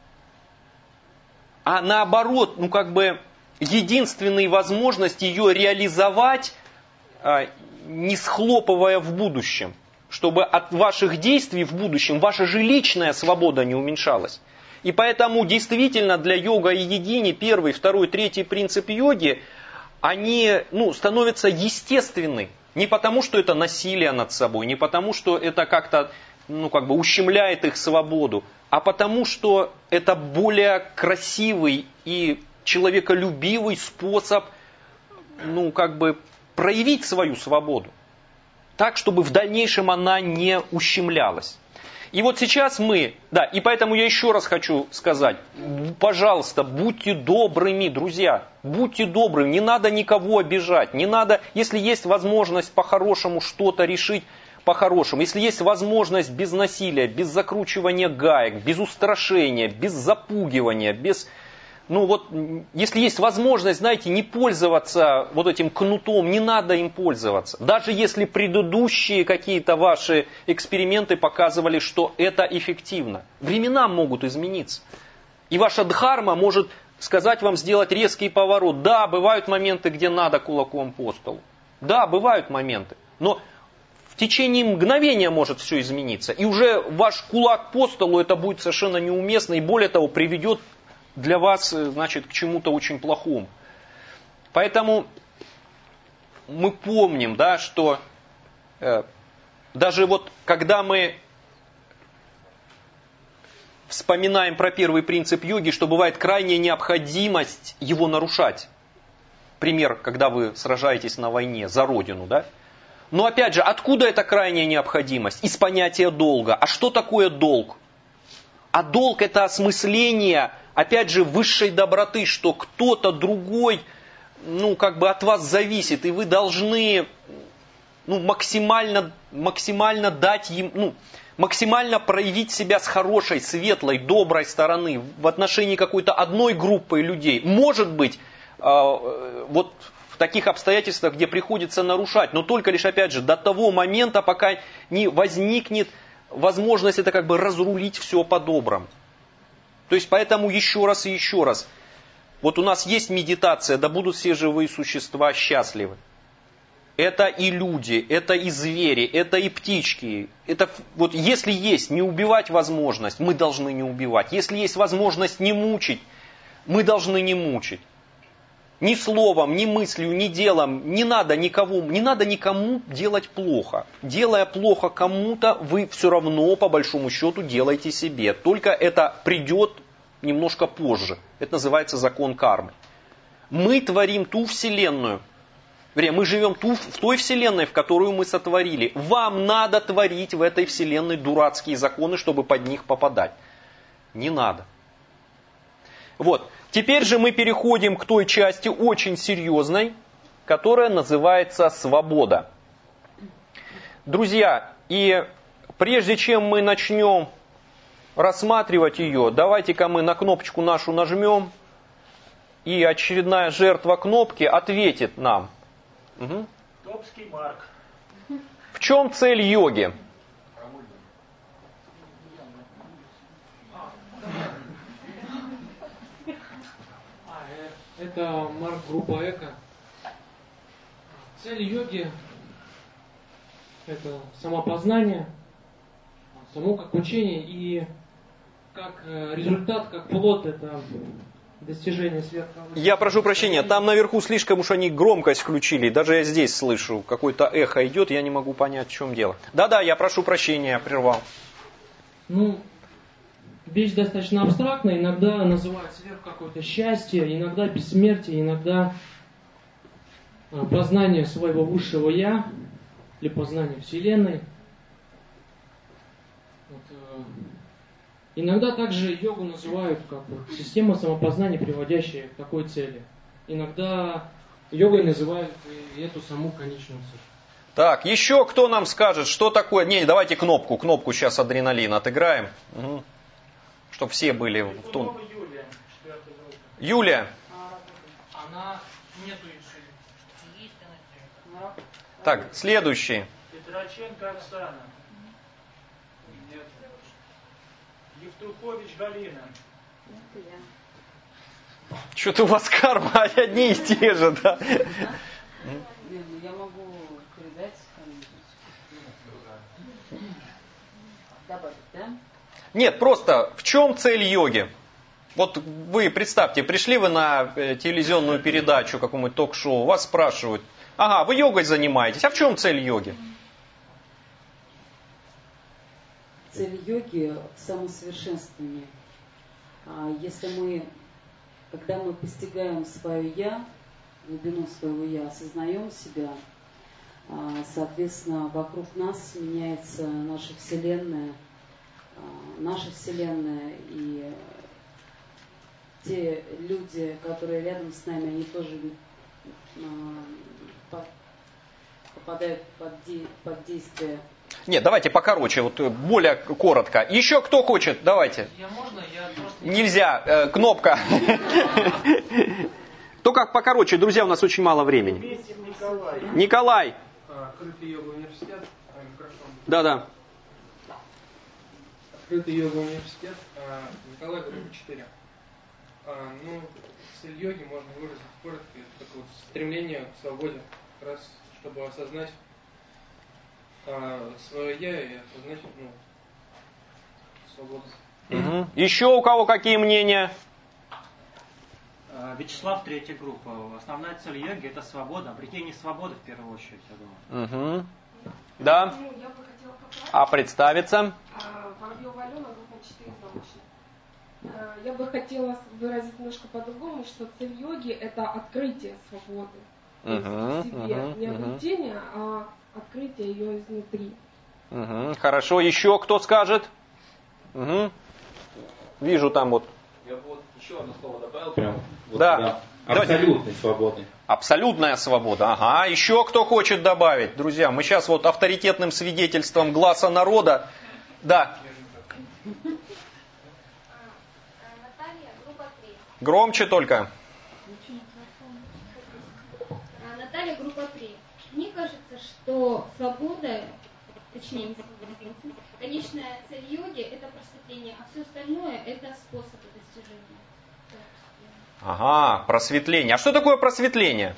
A: а наоборот, ну как бы единственная возможность ее реализовать, не схлопывая в будущем, чтобы от ваших действий в будущем ваша же личная свобода не уменьшалась. И поэтому действительно для йога и йогини первый, второй, третий принцип йоги, они, ну, становятся естественны. Не потому, что это насилие над собой, не потому, что это как-то, ну, как бы ущемляет их свободу, а потому, что это более красивый и человеколюбивый способ, ну, как бы проявить свою свободу. Так, чтобы в дальнейшем она не ущемлялась. И вот сейчас мы, да, и поэтому я еще раз хочу сказать, пожалуйста, будьте добрыми, друзья, будьте добрыми, не надо никого обижать, не надо, если есть возможность по-хорошему что-то решить, по-хорошему, если есть возможность без насилия, без закручивания гаек, без устрашения, без запугивания, без... Ну вот, если есть возможность, знаете, не пользоваться вот этим кнутом, не надо им пользоваться. Даже если предыдущие какие-то ваши эксперименты показывали, что это эффективно. Времена могут измениться. И ваша дхарма может сказать вам сделать резкий поворот. Да, бывают моменты, где надо кулаком по столу. Да, бывают моменты. Но в течение мгновения может все измениться. И уже ваш кулак по столу это будет совершенно неуместно. И более того, приведет для вас, значит, к чему-то очень плохому. Поэтому мы помним, да, что э, даже вот когда мы вспоминаем про первый принцип йоги, что бывает крайняя необходимость его нарушать. Пример, когда вы сражаетесь на войне за родину, да? Но опять же, откуда эта крайняя необходимость? Из понятия долга. А что такое долг? А долг это осмысление, опять же, высшей доброты, что кто-то другой, ну, как бы от вас зависит, и вы должны, ну, максимально, максимально дать им, ну, максимально проявить себя с хорошей, светлой, доброй стороны в отношении какой-то одной группы людей. Может быть, э, вот в таких обстоятельствах, где приходится нарушать, но только лишь, опять же, до того момента, пока не возникнет возможность это как бы разрулить все по-доброму. То есть поэтому еще раз и еще раз. Вот у нас есть медитация, да будут все живые существа счастливы. Это и люди, это и звери, это и птички. Это, вот если есть не убивать возможность, мы должны не убивать. Если есть возможность не мучить, мы должны не мучить. Ни словом, ни мыслью, ни делом не надо никого, не надо никому делать плохо. Делая плохо кому-то, вы все равно по большому счету делаете себе. Только это придет немножко позже. Это называется закон кармы. Мы творим ту вселенную. Вернее, мы живем ту, в той вселенной, в которую мы сотворили. Вам надо творить в этой вселенной дурацкие законы, чтобы под них попадать. Не надо. Вот. Теперь же мы переходим к той части очень серьезной, которая называется свобода. Друзья, и прежде чем мы начнем рассматривать ее, давайте-ка мы на кнопочку нашу нажмем, и очередная жертва кнопки ответит нам. Угу.
C: Топский Марк.
A: В чем цель йоги?
S: Это Марк, группа Эко. Цель йоги – это самопознание, само как учение, и как результат, как плод – это достижение сверхъестественного.
A: Я прошу прощения, там наверху слишком уж они громкость включили, даже я здесь слышу, какое-то эхо идет, я не могу понять, в чем дело. Да-да, я прошу прощения, я прервал.
S: Ну, вещь достаточно абстрактная, иногда называют сверх какое-то счастье, иногда бессмертие, иногда познание своего высшего я, или познание Вселенной. Вот, э, иногда также йогу называют как вот, система самопознания, приводящая к такой цели. Иногда йогой называют и эту саму конечную цель.
A: Так, еще кто нам скажет, что такое... Не, давайте кнопку, кнопку сейчас адреналин отыграем. Угу. Чтобы все были в том.
C: Юлия.
A: Юлия.
S: Она нету еще.
A: Так, следующий.
C: Петроченко Оксана. Нет. Евтухович Галина.
A: Что-то у вас карма одни и те же, да?
P: Я могу передать, добавить, да?
A: Нет, просто в чем цель йоги? Вот вы представьте, пришли вы на телевизионную передачу, какому-нибудь ток-шоу, вас спрашивают, ага, вы йогой занимаетесь, а в чем цель йоги?
P: Цель йоги в самосовершенствовании. Если мы, когда мы постигаем свое я, глубину своего я, осознаем себя, соответственно, вокруг нас меняется наша Вселенная, наша Вселенная, и те люди, которые рядом с нами, они тоже попадают под, де, под действие.
A: Нет, давайте покороче, вот более коротко. Еще кто хочет, давайте.
S: Я можно? Я просто...
A: Нельзя, э, кнопка. Только покороче, друзья, у нас очень мало времени.
C: Николай.
A: Николай.
L: Открытый йога университет.
A: Да-да.
L: Открытый йога университет. Николай, группа четыре. Ну, цель йоги можно выразить коротко. Это такое вот стремление к свободе. Как раз, чтобы осознать свое я и осознать, ну, свободу.
A: Угу. Еще у кого какие мнения?
T: Вячеслав, третья группа. Основная цель йоги – это свобода, обретение свободы в первую очередь, я думаю.
A: Угу. Да.
O: Ну, я бы хотела поправить.
A: А представиться?
O: Воробьева Алена, группа четыре, научная. Я бы хотела выразить немножко по-другому, что цель йоги – это открытие свободы.
A: Угу,
O: в себе.
A: угу,
O: Не обретение, угу. а открытие ее изнутри.
A: Угу. Хорошо. Еще кто скажет? Угу. Вижу там вот.
U: Я бы вот еще одно слово добавил. Прям, вот
A: да.
U: Абсолютной свободы.
A: Абсолютная свобода. Ага. Еще кто хочет добавить? Друзья, мы сейчас вот авторитетным свидетельством гласа народа. Да.
V: Наталья, группа три.
A: Громче только.
V: Наталья, группа три. Мне кажется, что свобода, точнее, не свобода, конечная цель йоги – это просветление, а все остальное – это способы достижения.
A: Ага, просветление. А что такое просветление?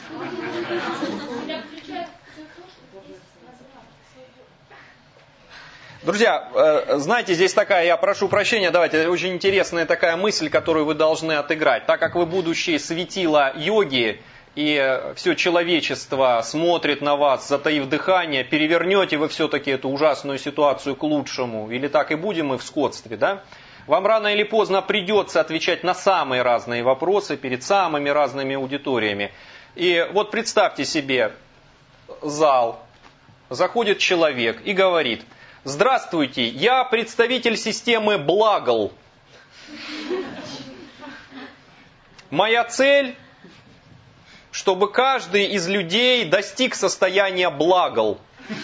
A: Друзья, знаете, здесь такая, я прошу прощения, давайте, очень интересная такая мысль, которую вы должны отыграть. Так как вы будущие светила йоги, и все человечество смотрит на вас, затаив дыхание, перевернете вы все-таки эту ужасную ситуацию к лучшему, или так и будем мы в скотстве, да? Вам рано или поздно придется отвечать на самые разные вопросы перед самыми разными аудиториями. И вот представьте себе зал, заходит человек и говорит: «Здравствуйте, я представитель системы Благл. Моя цель чтобы каждый из людей достиг состояния благал.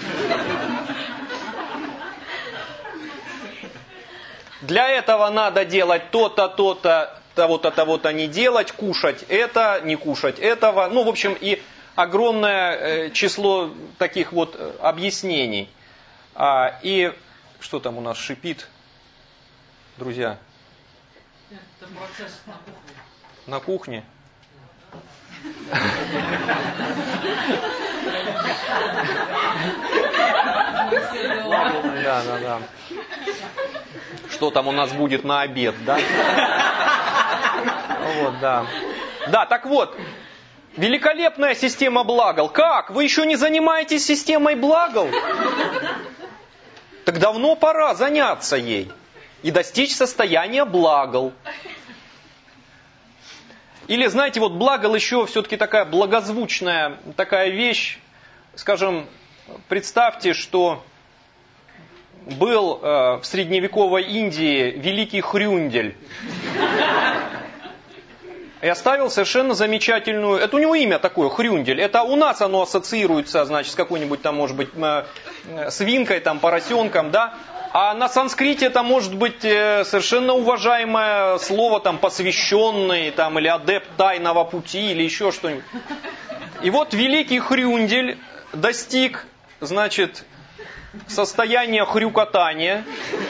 A: Для этого надо делать то-то, то-то, того-то, того-то не делать, кушать это, не кушать этого. Ну, в общем, и огромное число таких вот объяснений. И что там у нас шипит, друзья?
S: Это процесс на кухне.
A: На кухне? Да, да, да. Что там у нас будет на обед, да? Вот, да. Да, так вот, великолепная система благал. Как? Вы еще не занимаетесь системой благал? Так давно пора заняться ей и достичь состояния благал. Или, знаете, вот благал еще все-таки такая благозвучная такая вещь. Скажем, представьте, что был э, в средневековой Индии великий Хрюндель. И оставил совершенно замечательную... Это у него имя такое, Хрюндель. Это у нас оно ассоциируется, значит, с какой-нибудь там, может быть, э, свинкой, там, поросенком, да? А на санскрите это может быть э, совершенно уважаемое слово, там, посвященный, там, или адепт тайного пути, или еще что-нибудь. И вот великий Хрюндель достиг, значит, состояния хрюкотания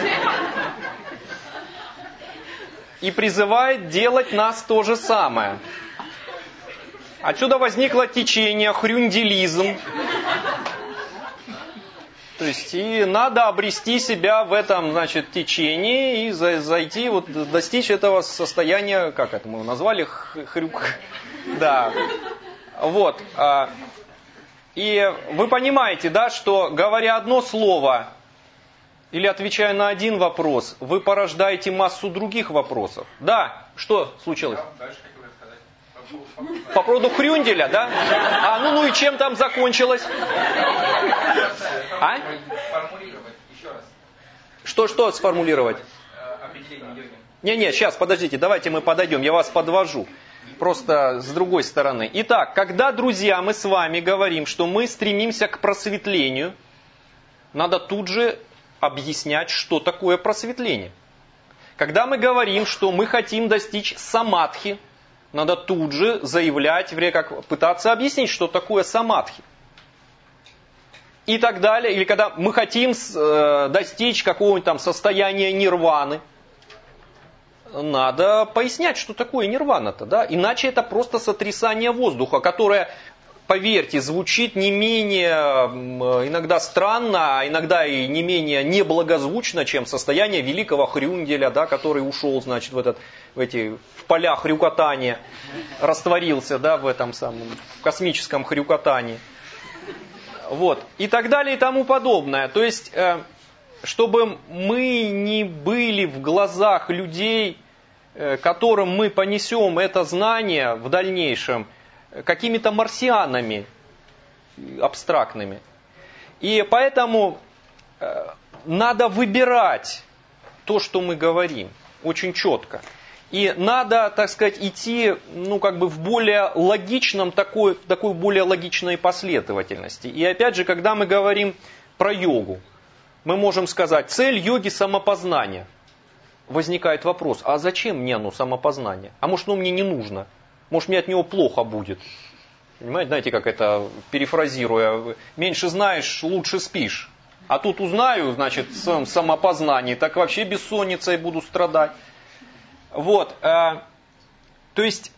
A: и призывает делать нас то же самое. Отсюда возникло течение хрюнделизм. То есть и надо обрести себя в этом, значит, течении и зайти, вот, достичь этого состояния, как это мы его назвали, хрюк. Да. Вот. И вы понимаете, да, что говоря одно слово или отвечая на один вопрос, вы порождаете массу других вопросов. Да, что случилось? По поводу Хрюнделя, да? А, ну, ну и чем там закончилось? А?
U: Сформулировать еще раз.
A: Что, что сформулировать?
U: Определение йоги.
A: Не-не, сейчас, подождите, давайте мы подойдем, я вас подвожу. Просто с другой стороны. Итак, когда, друзья, мы с вами говорим, что мы стремимся к просветлению, надо тут же объяснять, что такое просветление. Когда мы говорим, что мы хотим достичь самадхи, надо тут же заявлять, как пытаться объяснить, что такое самадхи. И так далее. Или когда мы хотим э, достичь какого-нибудь там состояния нирваны, надо пояснять, что такое нирвана-то, да? Иначе это просто сотрясание воздуха, которое, поверьте, звучит не менее иногда странно, а иногда и не менее неблагозвучно, чем состояние великого Хрюнделя, да, который ушел, значит, в, этот, в эти в поля хрюкотания, растворился, да, в этом самом в космическом хрюкотании. Вот. И так далее и тому подобное. То есть, чтобы мы не были в глазах людей, которым мы понесем это знание в дальнейшем, какими-то марсианами абстрактными. И поэтому надо выбирать то, что мы говорим, очень четко. И надо, так сказать, идти, ну, как бы в более логичном, такой, такой более логичной последовательности. И опять же, когда мы говорим про йогу, мы можем сказать, цель йоги самопознание. Возникает вопрос, а зачем мне оно самопознание? А может, оно мне не нужно? Может, мне от него плохо будет? Понимаете, знаете, как это, перефразируя, меньше знаешь, лучше спишь. А тут узнаю, значит, самопознание, так вообще бессонницей буду страдать. Вот, э, то есть,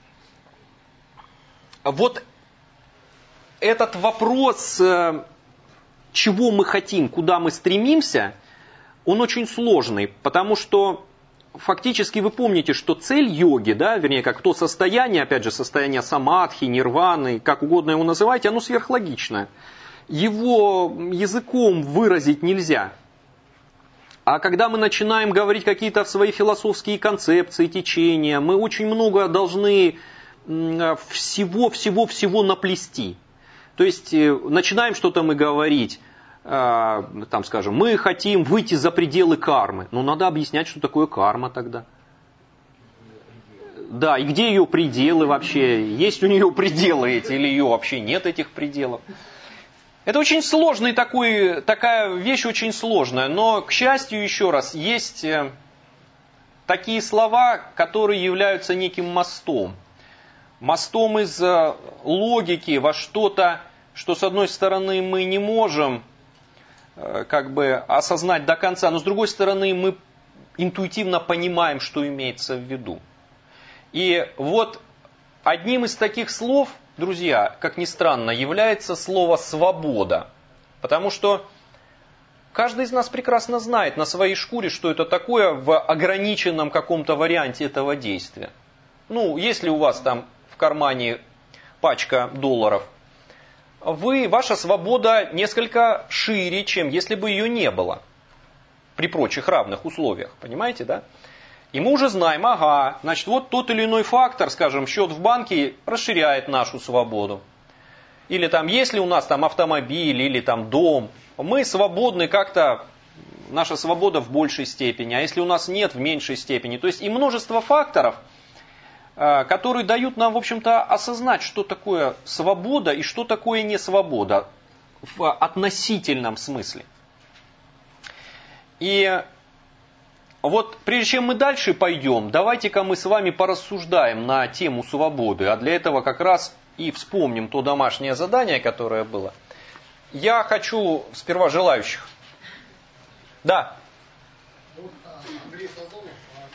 A: вот этот вопрос, э, чего мы хотим, куда мы стремимся, он очень сложный, потому что фактически вы помните, что цель йоги, да, вернее, как то состояние, опять же, состояние самадхи, нирваны, как угодно его называйте, оно сверхлогичное. Его языком выразить нельзя. А когда мы начинаем говорить какие-то свои философские концепции, течения, мы очень много должны всего-всего-всего наплести. То есть начинаем что-то мы говорить, там, скажем, мы хотим выйти за пределы кармы. Но надо объяснять, что такое карма тогда. Да, и где ее пределы вообще? Есть у нее пределы эти или ее вообще нет, этих пределов? Это очень сложный такой, такая вещь очень сложная, но, к счастью, еще раз, есть такие слова, которые являются неким мостом. Мостом из логики во что-то, что с одной стороны мы не можем как бы осознать до конца, но с другой стороны мы интуитивно понимаем, что имеется в виду. И вот одним из таких слов, друзья, как ни странно, является слово «свобода». Потому что каждый из нас прекрасно знает на своей шкуре, что это такое в ограниченном каком-то варианте этого действия. Ну, если у вас там в кармане пачка долларов, вы, ваша свобода несколько шире, чем если бы ее не было. При прочих равных условиях, понимаете, да? И мы уже знаем, ага, значит, вот тот или иной фактор, скажем, счет в банке расширяет нашу свободу. Или там, если у нас там автомобиль или там дом, мы свободны как-то, наша свобода в большей степени, а если у нас нет, в меньшей степени. То есть и множество факторов, которые дают нам, в общем-то, осознать, что такое свобода и что такое несвобода в относительном смысле. И вот прежде чем мы дальше пойдем, давайте-ка мы с вами порассуждаем на тему свободы. А для этого как раз и вспомним то домашнее задание, которое было. Я хочу сперва желающих. Да.
Q: Андрей Сазонов,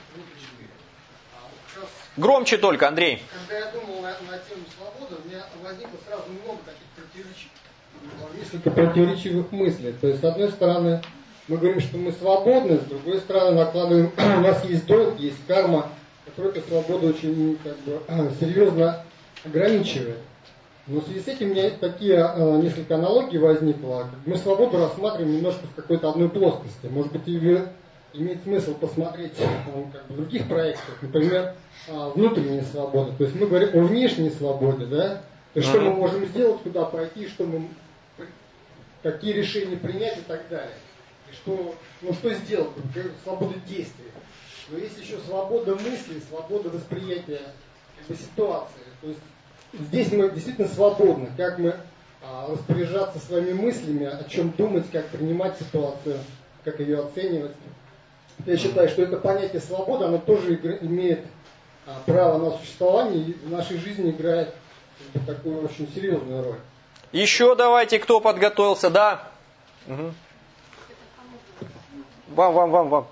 A: Громче только, Андрей.
Q: Когда я думал на, на тему свободы, у меня возникло сразу много таких противоречивых, несколько противоречивых мыслей. То есть, с одной стороны, мы говорим, что мы свободны, с другой стороны, накладываем, у нас есть долг, есть карма, которая эту свободу очень как бы, серьезно ограничивает. Но в связи с этим у меня такие несколько аналогий возникло. Мы свободу рассматриваем немножко в какой-то одной плоскости. Может быть, ее имеет смысл посмотреть как бы, в других проектах, например, внутренняя свобода. То есть мы говорим о внешней свободе, да? То есть, что мы можем сделать, куда пойти, что мы, какие решения принять и так далее. И что, ну, что сделать, свобода действия. Но есть еще свобода мысли, свобода восприятия как бы, ситуации. То есть здесь мы действительно свободны, как мы а, распоряжаться своими мыслями, о чем думать, как принимать ситуацию, как ее оценивать. Я считаю, что это понятие свободы, оно тоже игра, имеет а, право на существование и в нашей жизни играет как бы, такую очень серьезную роль.
A: Еще давайте, кто подготовился, да? Угу. Вам, вам, вам, вам.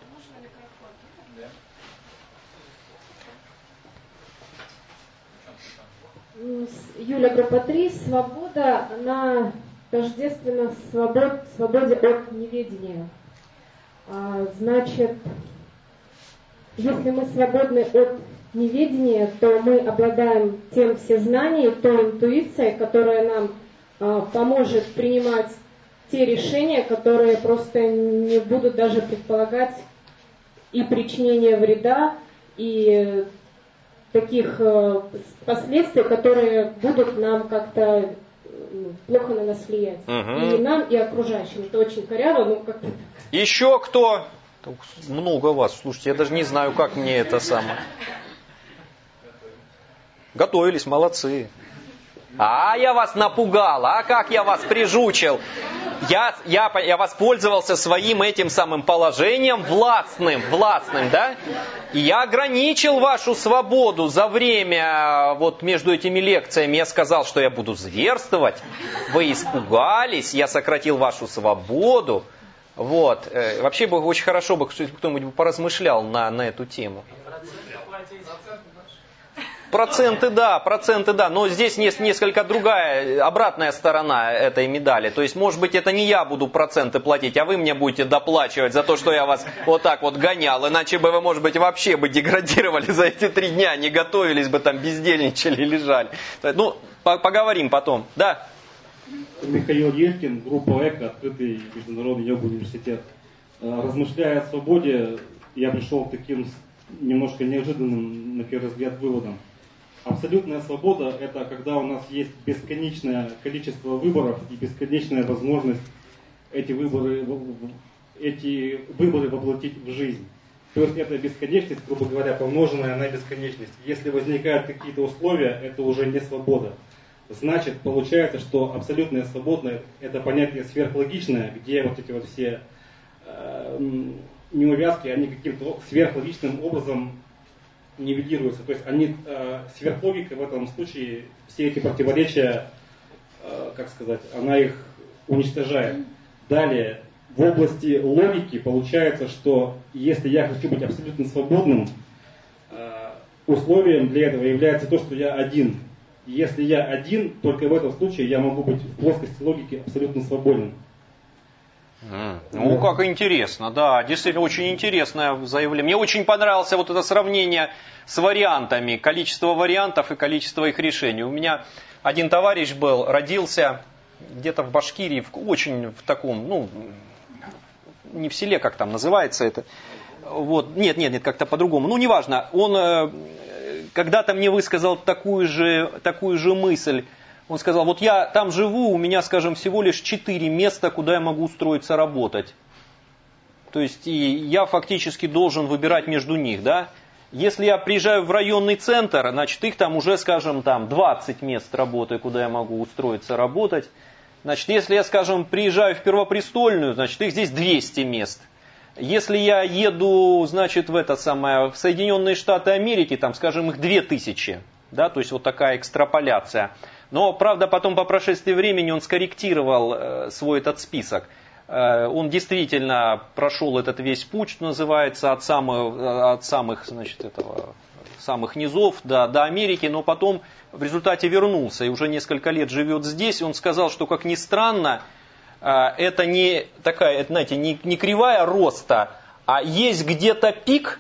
D: Юля, группа три. Свобода, она тождественна свобод, свободе от неведения. А, значит, если мы свободны от неведения, то мы обладаем тем всезнанием, той интуицией, которая нам а, поможет принимать те решения, которые просто не будут даже предполагать и причинение вреда, и таких э, последствий, которые будут нам как-то плохо на нас влиять. Угу. И нам, и окружающим. Это очень коряво, но как-то...
A: Еще кто? Много вас, слушайте, я даже не знаю, как мне это самое. Готовились, молодцы. А, я вас напугал, а как я вас прижучил. Я, я, я воспользовался своим этим самым положением властным, властным, да? И я ограничил вашу свободу за время, вот между этими лекциями. Я сказал, что я буду зверствовать. Вы испугались, я сократил вашу свободу. Вот. Вообще бы очень хорошо бы кто-нибудь поразмышлял на, на эту тему. Проценты, да, проценты, да, но здесь есть несколько другая, обратная сторона этой медали. То есть, может быть, это не я буду проценты платить, а вы мне будете доплачивать за то, что я вас вот так вот гонял. Иначе бы вы, может быть, вообще бы деградировали за эти три дня, не готовились бы там, бездельничали, лежали. Ну, поговорим потом. Да?
B: Михаил Елькин, группа ЭКО, открытый международный йога университет. Размышляя о свободе, я пришел к таким немножко неожиданным, на первый взгляд, выводам. Абсолютная свобода – это когда у нас есть бесконечное количество выборов и бесконечная возможность эти выборы, эти выборы воплотить в жизнь. То есть это бесконечность, грубо говоря, помноженная на бесконечность. Если возникают какие-то условия, это уже не свобода. Значит, получается, что абсолютная свобода – это понятие сверхлогичное, где вот эти вот все э, неувязки, они каким-то сверхлогичным образом нивелируются. То есть они э, сверхлогика в этом случае, все эти противоречия, э, как сказать, она их уничтожает. Далее, в области логики получается, что если я хочу быть абсолютно свободным, э, условием для этого является то, что я один. Если я один, только в этом случае я могу быть в плоскости логики абсолютно свободен.
A: Mm. Ну, как интересно, да, действительно очень интересное заявление. Мне очень понравилось вот это сравнение с вариантами, количество вариантов и количество их решений. У меня один товарищ был, родился где-то в Башкирии, в, очень в таком, ну, не в селе, как там называется это. Вот, нет, нет, нет, как-то по-другому. Ну, неважно, он э, когда-то мне высказал такую же, такую же мысль. Он сказал, вот я там живу, у меня, скажем, всего лишь четыре места, куда я могу устроиться работать. То есть и я фактически должен выбирать между них, да. Если я приезжаю в районный центр, значит их там уже, скажем, там двадцать мест работы, куда я могу устроиться работать. Значит, если я, скажем, приезжаю в Первопрестольную, значит их здесь двести мест. Если я еду, значит, в это самое, в Соединенные Штаты Америки, там, скажем, их две тысячи, да, то есть вот такая экстраполяция. Но, правда, потом по прошествии времени он скорректировал э, свой этот список. Э, он действительно прошел этот весь путь, что называется, от самых, от самых, значит, этого, самых низов до, до Америки, но потом в результате вернулся и уже несколько лет живет здесь. Он сказал, что, как ни странно, э, это не такая, это, знаете, не, не кривая роста, а есть где-то пик,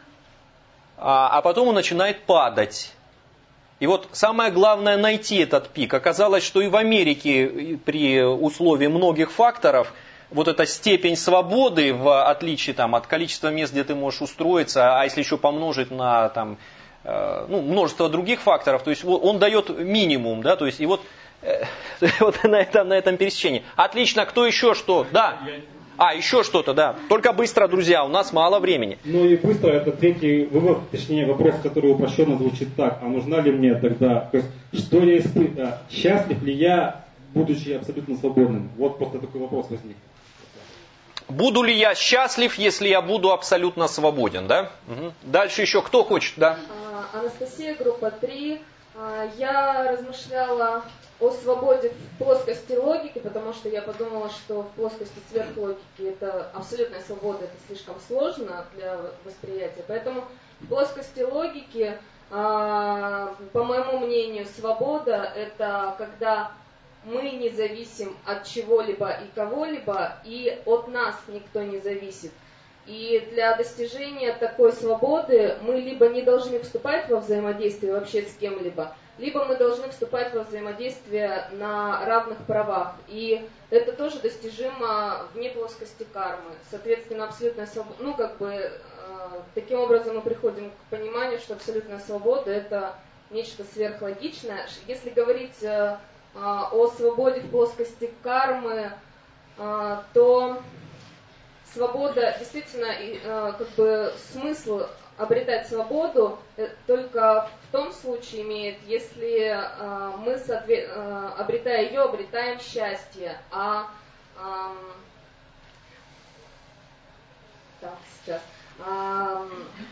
A: а, а потом он начинает падать. И вот самое главное найти этот пик. Оказалось, что и в Америке при условии многих факторов вот эта степень свободы, в отличие там, от количества мест, где ты можешь устроиться, а если еще помножить на там, э, ну, множество других факторов, то есть он дает минимум, да, то есть и вот, э, вот на, этом, на этом пересечении. Отлично, кто еще что? Да. А, еще что-то, да. Только быстро, друзья, у нас мало времени.
B: Ну и быстро, это третий вывод, точнее вопрос, который упрощенно звучит так. А нужна ли мне тогда, то есть, что я испытываю, счастлив ли я, будучи абсолютно свободным? Вот просто такой вопрос возник.
A: Буду ли я счастлив, если я буду абсолютно свободен, да? Угу. Дальше еще кто хочет, да?
D: Анастасия, группа три. Я размышляла о свободе в плоскости логики, потому что я подумала, что в плоскости сверхлогики это абсолютная свобода, это слишком сложно для восприятия. Поэтому в плоскости логики, по моему мнению, свобода это когда мы не зависим от чего-либо и кого-либо, и от нас никто не зависит. И для достижения такой свободы мы либо не должны вступать во взаимодействие вообще с кем-либо, либо мы должны вступать во взаимодействие на равных правах. И это тоже достижимо вне плоскости кармы. Соответственно, абсолютная свобода, ну как бы э, таким образом мы приходим к пониманию, что абсолютная свобода это нечто сверхлогичное. Если говорить э, о свободе в плоскости кармы, э, то свобода действительно, э, как бы смысл обретать свободу только в том случае имеет, если э, мы, соответ... э, обретая ее, обретаем счастье. А э, так, сейчас. Э,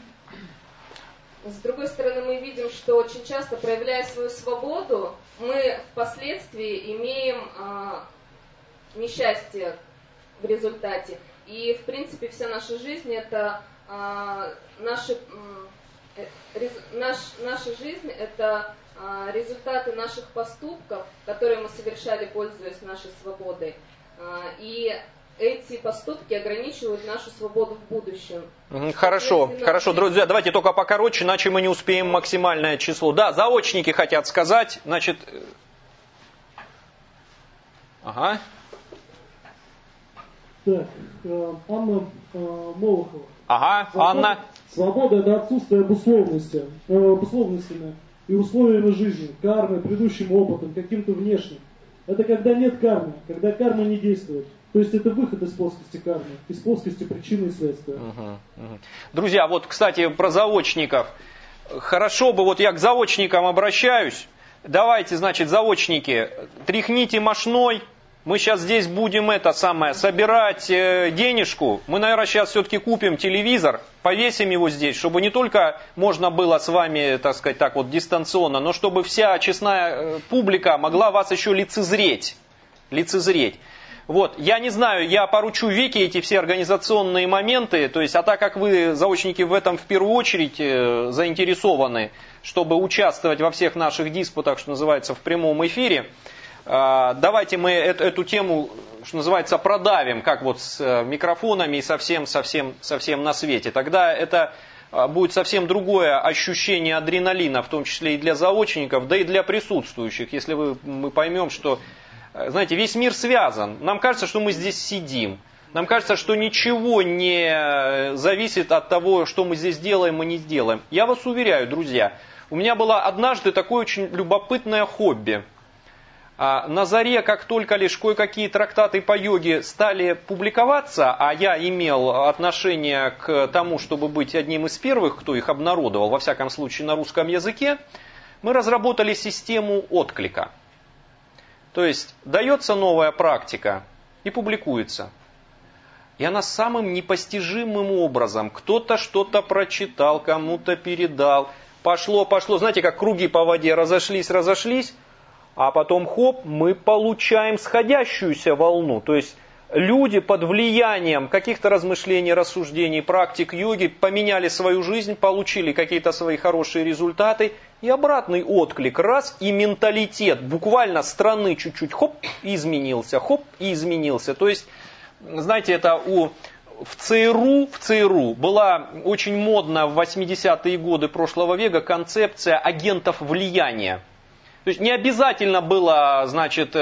D: с другой стороны, мы видим, что очень часто, проявляя свою свободу, мы впоследствии имеем э, несчастье в результате. И, в принципе, вся наша жизнь это э, наши, э, рез, наш, наша жизнь это э, результаты наших поступков, которые мы совершали, пользуясь нашей свободой. Э, и эти поступки ограничивают нашу свободу в будущем.
A: Хорошо, хорошо, друзья, давайте только покороче, иначе мы не успеем максимальное число. Да, заочники хотят сказать, значит... Ага.
F: Так, Анна Молохова.
A: Ага,
F: свобода,
A: Анна.
F: Свобода – это отсутствие обусловленности, обусловленностями и условиями жизни, кармой, предыдущим опытом, каким-то внешним. Это когда нет кармы, когда карма не действует. То есть это выход из плоскости кармы, из плоскости причины и следствия.
A: Угу, угу. Друзья, вот, кстати, про заочников. Хорошо бы, вот я к заочникам обращаюсь. Давайте, значит, заочники, тряхните мошной. Мы сейчас здесь будем это самое, собирать э, денежку. Мы, наверное, сейчас все-таки купим телевизор, повесим его здесь, чтобы не только можно было с вами, так сказать, так вот дистанционно, но чтобы вся честная э, публика могла вас еще лицезреть. Лицезреть. Вот, я не знаю, я поручу Вике эти все организационные моменты, то есть, а так как вы, заочники, в этом в первую очередь э, заинтересованы, чтобы участвовать во всех наших диспутах, что называется, в прямом эфире, давайте мы эту, эту тему, что называется, продавим, как вот с микрофонами и совсем, совсем, совсем на свете. Тогда это будет совсем другое ощущение адреналина, в том числе и для заочников, да и для присутствующих, если вы, мы поймем, что, знаете, весь мир связан. Нам кажется, что мы здесь сидим. Нам кажется, что ничего не зависит от того, что мы здесь делаем и не сделаем. Я вас уверяю, друзья, у меня было однажды такое очень любопытное хобби. На заре, как только лишь кое-какие трактаты по йоге стали публиковаться, а я имел отношение к тому, чтобы быть одним из первых, кто их обнародовал, во всяком случае на русском языке, мы разработали систему отклика. То есть дается новая практика и публикуется. И она самым непостижимым образом, кто-то что-то прочитал, кому-то передал, пошло, пошло, знаете, как круги по воде разошлись, разошлись, а потом, хоп, мы получаем сходящуюся волну. То есть люди под влиянием каких-то размышлений, рассуждений, практик йоги поменяли свою жизнь, получили какие-то свои хорошие результаты. И обратный отклик. Раз, и менталитет буквально страны чуть-чуть, хоп, изменился, хоп, и изменился. То есть, знаете, это у... В ЦРУ, в ЦРУ была очень модна в восьмидесятые годы прошлого века концепция агентов влияния. То есть не обязательно было, значит,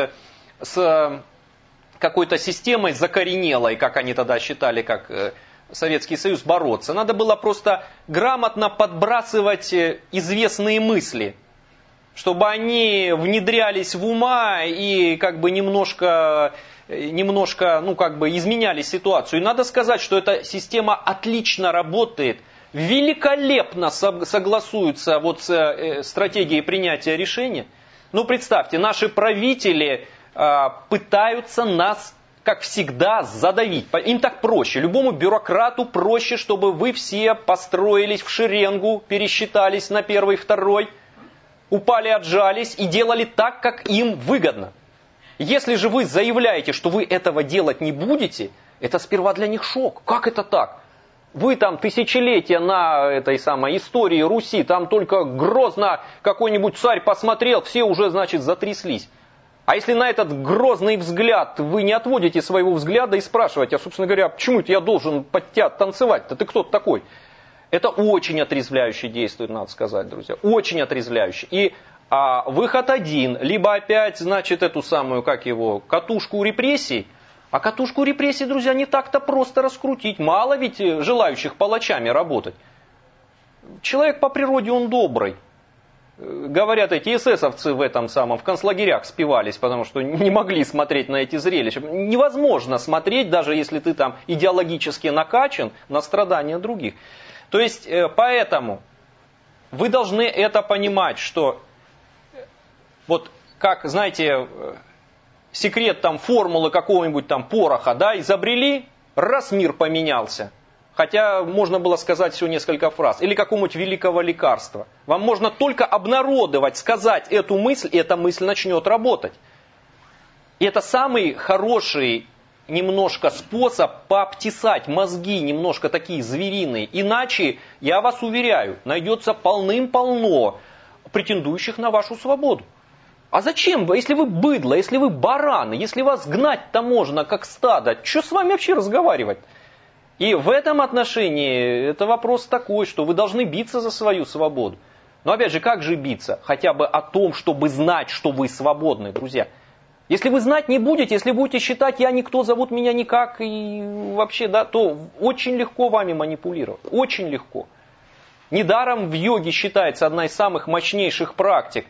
A: с какой-то системой закоренелой, как они тогда считали, как Советский Союз, бороться. Надо было просто грамотно подбрасывать известные мысли, чтобы они внедрялись в ума и как бы немножко, немножко, ну как бы изменяли ситуацию. И надо сказать, что эта система отлично работает. Великолепно согласуются вот с э, стратегией принятия решения. Ну, представьте, наши правители э, пытаются нас, как всегда, задавить. Им так проще. Любому бюрократу проще, чтобы вы все построились в шеренгу, пересчитались на первый, второй, упали, отжались и делали так, как им выгодно. Если же вы заявляете, что вы этого делать не будете, это сперва для них шок. Как это так? Вы там тысячелетия на этой самой истории Руси, там только грозно какой-нибудь царь посмотрел, все уже, значит, затряслись. А если на этот грозный взгляд вы не отводите своего взгляда и спрашиваете, а, собственно говоря, почему это я должен под тебя танцевать-то, ты кто такой? Это очень отрезвляюще действует, надо сказать, друзья, очень отрезвляюще. И а, выход один, либо опять, значит, эту самую, как его, катушку репрессий. А катушку репрессий, друзья, не так-то просто раскрутить. Мало ведь желающих палачами работать. Человек по природе, он добрый. Говорят, эти эсэсовцы в этом самом, в концлагерях спивались, потому что не могли смотреть на эти зрелища. Невозможно смотреть, даже если ты там идеологически накачан, на страдания других. То есть, поэтому вы должны это понимать, что вот как, знаете... Секрет там формулы какого-нибудь там пороха, да, изобрели, раз мир поменялся. Хотя можно было сказать всего несколько фраз. Или какого-нибудь великого лекарства. Вам можно только обнародовать, сказать эту мысль, и эта мысль начнет работать. И это самый хороший немножко способ пообтесать мозги, немножко такие звериные. Иначе, я вас уверяю, найдется полным-полно претендующих на вашу свободу. А зачем вы, если вы быдло, если вы бараны, если вас гнать-то можно, как стадо, что с вами вообще разговаривать? И в этом отношении это вопрос такой, что вы должны биться за свою свободу. Но опять же, как же биться? Хотя бы о том, чтобы знать, что вы свободны, друзья. Если вы знать не будете, если будете считать, я никто, зовут меня никак, и вообще, да, то очень легко вами манипулировать. Очень легко. Недаром в йоге считается одна из самых мощнейших практик.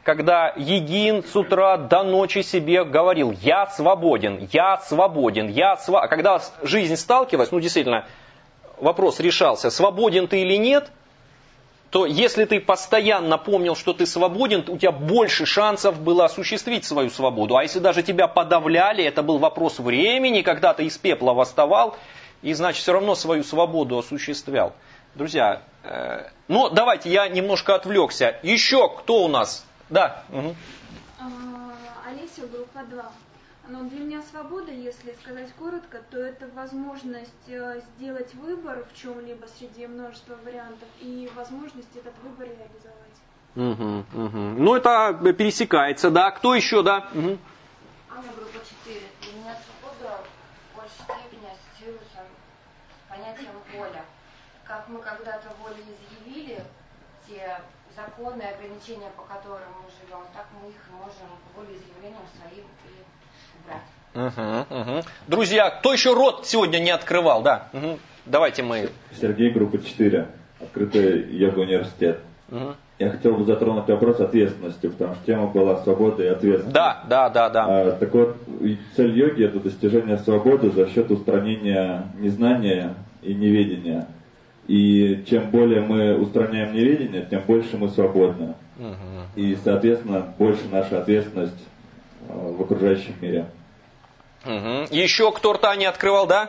A: когда Егин с утра до ночи себе говорил: я свободен, я свободен, я свободен. А когда жизнь сталкивалась, ну действительно, вопрос решался, свободен ты или нет, то если ты постоянно помнил, что ты свободен, у тебя больше шансов было осуществить свою свободу. А если даже тебя подавляли, это был вопрос времени, когда ты из пепла восставал, и значит все равно свою свободу осуществлял. Друзья, э, ну давайте, я немножко отвлекся. Еще кто у нас? Да. Угу.
G: Олеся, группа два. Но для меня свобода, если сказать коротко, то это возможность сделать выбор в чем-либо среди множества вариантов и возможность этот выбор реализовать.
A: Угу, угу. Ну это пересекается, да. Кто еще, да? Угу.
J: Аня, группа четыре. Для меня свобода в большей степени ассоциируется с понятием воля. Как мы когда-то волей изъявили те законы и ограничения, по которым мы живем, так мы их можем волеизъявлением своим и
A: Угу, угу. Друзья, кто еще рот сегодня не открывал? Да. Угу. Давайте мы.
H: Сергей, группа четыре. Открытый йога-университет.
A: Угу.
H: Я хотел бы затронуть вопрос ответственности, потому что тема была свобода и ответственность.
A: Да, да, да, да.
H: А, так вот, цель йоги — это достижение свободы за счет устранения незнания и неведения. И чем более мы устраняем неведение, тем больше мы свободны. Угу. И, соответственно, больше наша ответственность в окружающем мире.
A: Угу. Еще кто рта не открывал, да?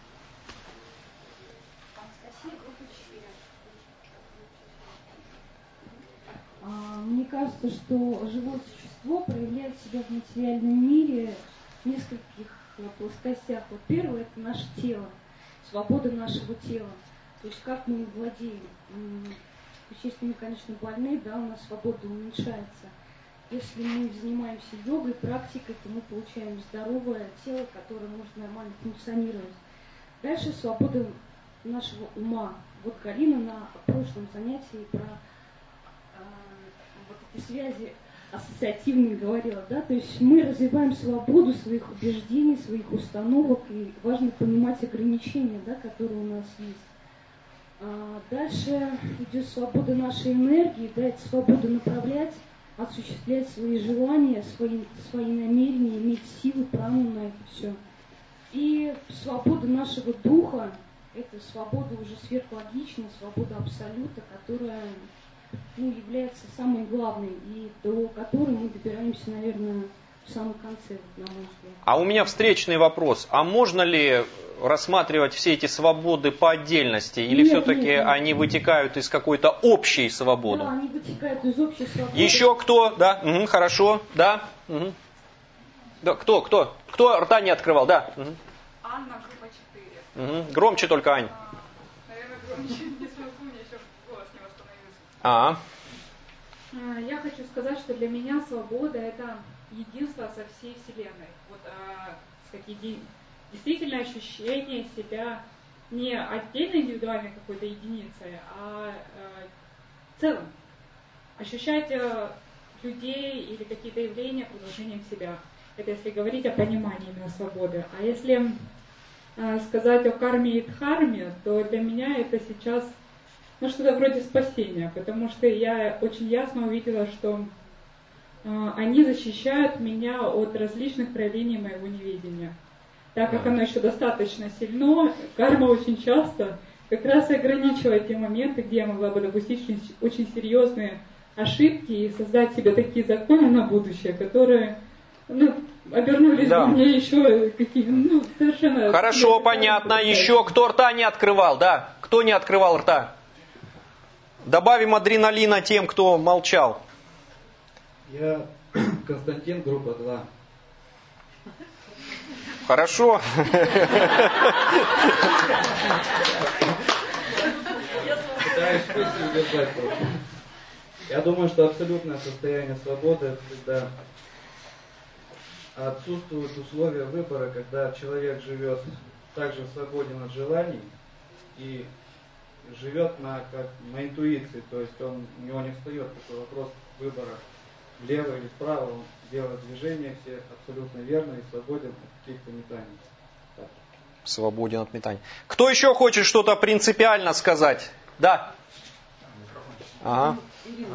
E: Мне кажется, что живое существо проявляет себя в материальном мире в нескольких плоскостях. Вот первое — это наше тело, свобода нашего тела. То есть как мы им владеем. Если мы, конечно, больны, да, у нас свобода уменьшается. Если мы занимаемся йогой, практикой, то мы получаем здоровое тело, которое может нормально функционировать. Дальше свобода нашего ума. Вот Галина на прошлом занятии про э, вот эти связи ассоциативные говорила, да, то есть мы развиваем свободу своих убеждений, своих установок, и важно понимать ограничения, да, которые у нас есть. А дальше идет свобода нашей энергии, да, это свобода направлять, осуществлять свои желания, свои, свои намерения, иметь силы, прану на это все. И свобода нашего духа, это свобода уже сверхлогичная, свобода абсолюта, которая, ну, является самой главной, и до которой мы добираемся, наверное, в самом конце, на мой взгляд.
A: А у меня встречный вопрос. А можно ли рассматривать все эти свободы по отдельности? Или нет, все-таки нет, нет. они вытекают из какой-то общей свободы?
E: Да, они вытекают из общей свободы.
A: Еще кто? Да, угу, хорошо, да. Угу. Да. Кто, кто? Кто рта не открывал? Да. Угу.
G: Анна, группа четыре.
A: Угу. Громче только, Ань.
G: А, наверное, громче. Не смогу, у меня еще голос не восстановился.
A: А.
W: Я хочу сказать, что для меня свобода — это единство со всей Вселенной. Вот, а, как еди... действительно ощущение себя не отдельно индивидуальной какой-то единицей, а, а в целом. Ощущать а, людей или какие-то явления продолжением себя. Это если говорить о понимании именно свободы. А если а, сказать о карме и дхарме, то для меня это сейчас ну, что-то вроде спасения, потому что я очень ясно увидела, что э, они защищают меня от различных проявлений моего неведения. Так как оно еще достаточно сильно, карма очень часто как раз и ограничивает те моменты, где я могла бы допустить очень, очень серьезные ошибки и создать себе такие законы на будущее, которые ну, обернулись да. бы мне еще какие-то, ну, совершенно...
A: Хорошо, понятно. Еще кто рта не открывал, да? Кто не открывал рта? Добавим адреналина тем, кто молчал.
X: Я Константин, группа два.
A: Хорошо.
X: Пытаюсь мысли удержать просто. Я думаю, что абсолютное состояние свободы — это когда отсутствуют условия выбора, когда человек живет также свободен от желаний и живет на, как, на интуиции, то есть он, у него не встает такой вопрос выбора влево или вправо, он делает движения все абсолютно верно и свободен от каких-то метаний. Так.
A: Свободен от метаний. Кто еще хочет что-то принципиально сказать? Да. Ага.
P: Ирина уже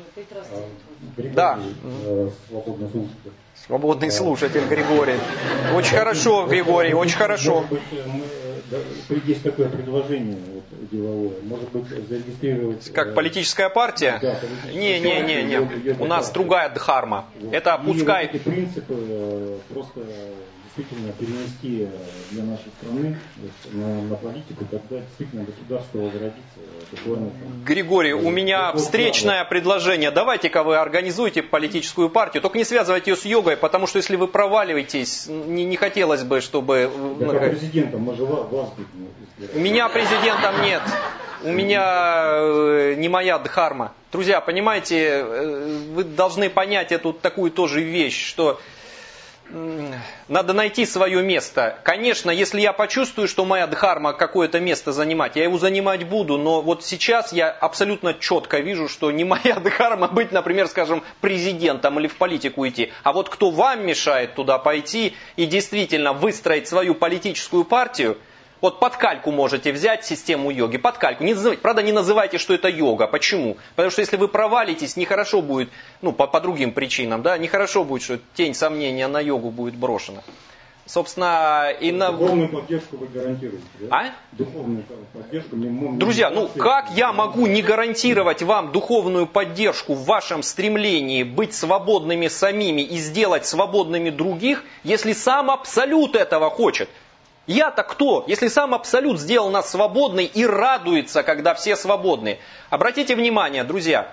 A: Да.
B: Свободный слушатель.
A: Свободный слушатель Григорий. Очень хорошо, Григорий, очень хорошо.
B: Может быть, мы, есть такое предложение вот, деловое, может быть, зарегистрировать...
A: Как политическая партия?
B: Да, политическая
A: не, не, не, не.
B: партия,
A: У нас другая дхарма.
B: Вот.
A: Это
B: И
A: пускай...
B: вот эти принципы просто действительно перенести для нашей страны вот, на, на политику, тогда действительно государство возродится буквально.
A: Григорий, у меня встречное предложение. Давайте-ка вы организуете политическую партию, только не связывайте ее с йогой, потому что если вы проваливаетесь, не, не хотелось бы, чтобы...
B: Да, как президентом, мы же вас будем избирать.
A: У меня президентом нет. У меня не моя дхарма. Друзья, понимаете, вы должны понять эту такую тоже вещь, что надо найти свое место. Конечно, если я почувствую, что моя дхарма какое-то место занимать, я его занимать буду, но вот сейчас я абсолютно четко вижу, что не моя дхарма быть, например, скажем, президентом или в политику идти. А вот кто вам мешает туда пойти и действительно выстроить свою политическую партию, вот под кальку можете взять систему йоги, под кальку. Не называйте, правда, не называйте, что это йога. Почему? Потому что если вы провалитесь, нехорошо будет, ну, по, по другим причинам, да, нехорошо будет, что тень сомнения на йогу будет брошена. Собственно, и на...
B: Духовную поддержку вы гарантируете, да?
A: А?
B: Духовную поддержку. Мы...
A: Друзья, ну как я могу не гарантировать вам духовную поддержку в вашем стремлении быть свободными самими и сделать свободными других, если сам Абсолют этого хочет? Я-то кто, если сам Абсолют сделал нас свободной и радуется, когда все свободны? Обратите внимание, друзья,